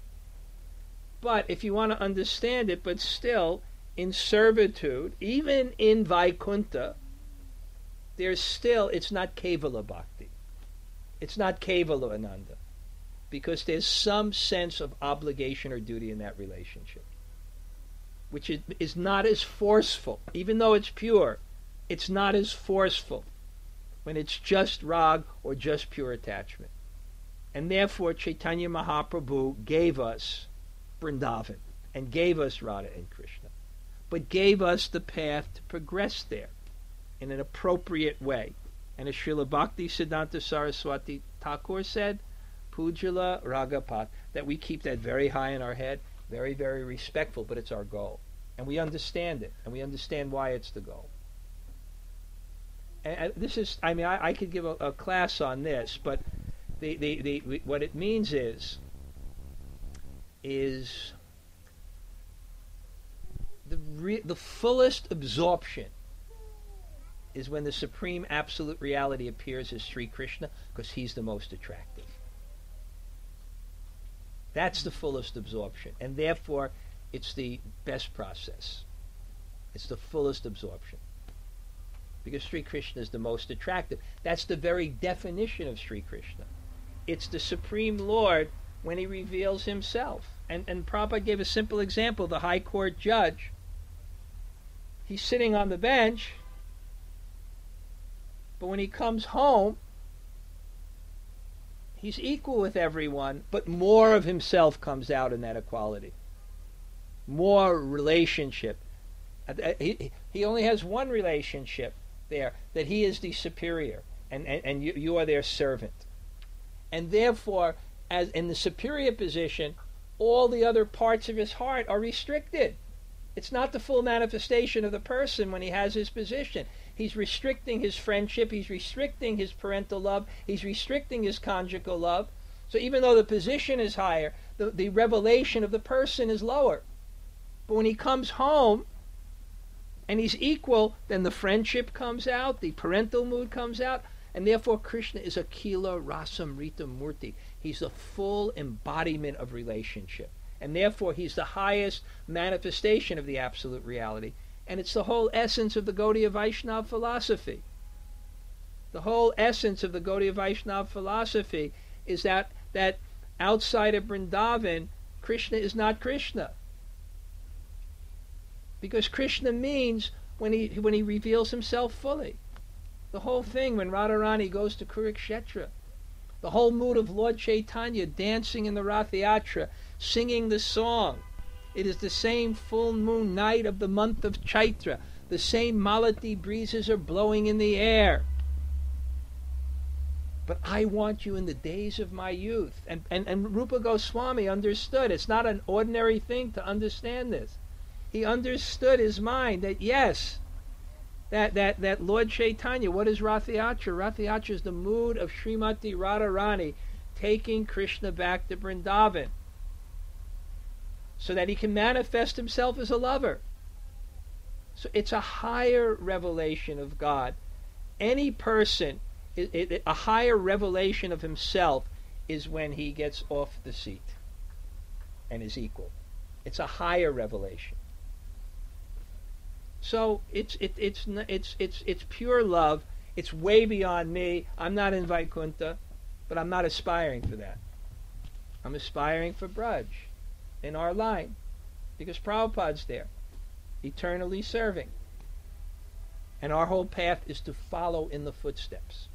But if you want to understand it, but still, in servitude, even in Vaikuntha, there's still, it's not Kevala Bhakti. It's not Kevala Ananda. Because there's some sense of obligation or duty in that relationship, which is, is not as forceful. Even though it's pure, it's not as forceful. when it's just rag or just pure attachment. And therefore Chaitanya Mahaprabhu gave us Vrindavan and gave us Radha and Krishna, but gave us the path to progress there in an appropriate way. And as Srila Bhakti Siddhanta Saraswati Thakur said, Pujala Ragapat, that we keep that very high in our head, very, very respectful, but it's our goal. And we understand it, and we understand why it's the goal. And, and this is, I mean, I, I could give a, a class on this, but the, the, the, what it means is, is the, re, the fullest absorption is when the supreme absolute reality appears as Sri Krishna, because he's the most attractive. That's the fullest absorption, and therefore it's the best process. It's the fullest absorption, because Sri Krishna is the most attractive. That's the very definition of Sri Krishna. It's the Supreme Lord when he reveals himself. And, and Prabhupada gave a simple example. The High Court judge, he's sitting on the bench, but when he comes home, he's equal with everyone, but more of himself comes out in that equality. More relationship. He, he only has one relationship there, that he is the superior, and, and, and you, you are their servant. And therefore, as in the superior position, all the other parts of his heart are restricted. It's not the full manifestation of the person when he has his position. He's restricting his friendship, he's restricting his parental love, he's restricting his conjugal love. So even though the position is higher, the, the revelation of the person is lower. But when he comes home and he's equal, then the friendship comes out, the parental mood comes out, and therefore Krishna is Akila Rasamrita Murti. He's the full embodiment of relationship. And therefore he's the highest manifestation of the absolute reality. And it's the whole essence of the Gaudiya Vaishnava philosophy. The whole essence of the Gaudiya Vaishnava philosophy is that, that outside of Vrindavan, Krishna is not Krishna. Because Krishna means when he when he reveals himself fully. The whole thing, when Radharani goes to Kurukshetra, the whole mood of Lord Chaitanya dancing in the Rath Yatra, singing the song. It is the same full moon night of the month of Chaitra. The same Malati breezes are blowing in the air. But I want you in the days of my youth. And, and, and Rupa Goswami understood. It's not an ordinary thing to understand this. He understood his mind that yes, that, that, that Lord Chaitanya, what is Rath Yatra? Rath Yatra is the mood of Srimati Radharani taking Krishna back to Vrindavan, so that he can manifest himself as a lover. So it's a higher revelation of God. Any person, it, it, a higher revelation of himself is when he gets off the seat and is equal. It's a higher revelation. So it's it, it's it's it's it's pure love. It's way beyond me. I'm not in Vaikuntha, but I'm not aspiring for that. I'm aspiring for Braj, in our line, because Prabhupada's there, eternally serving. And our whole path is to follow in the footsteps.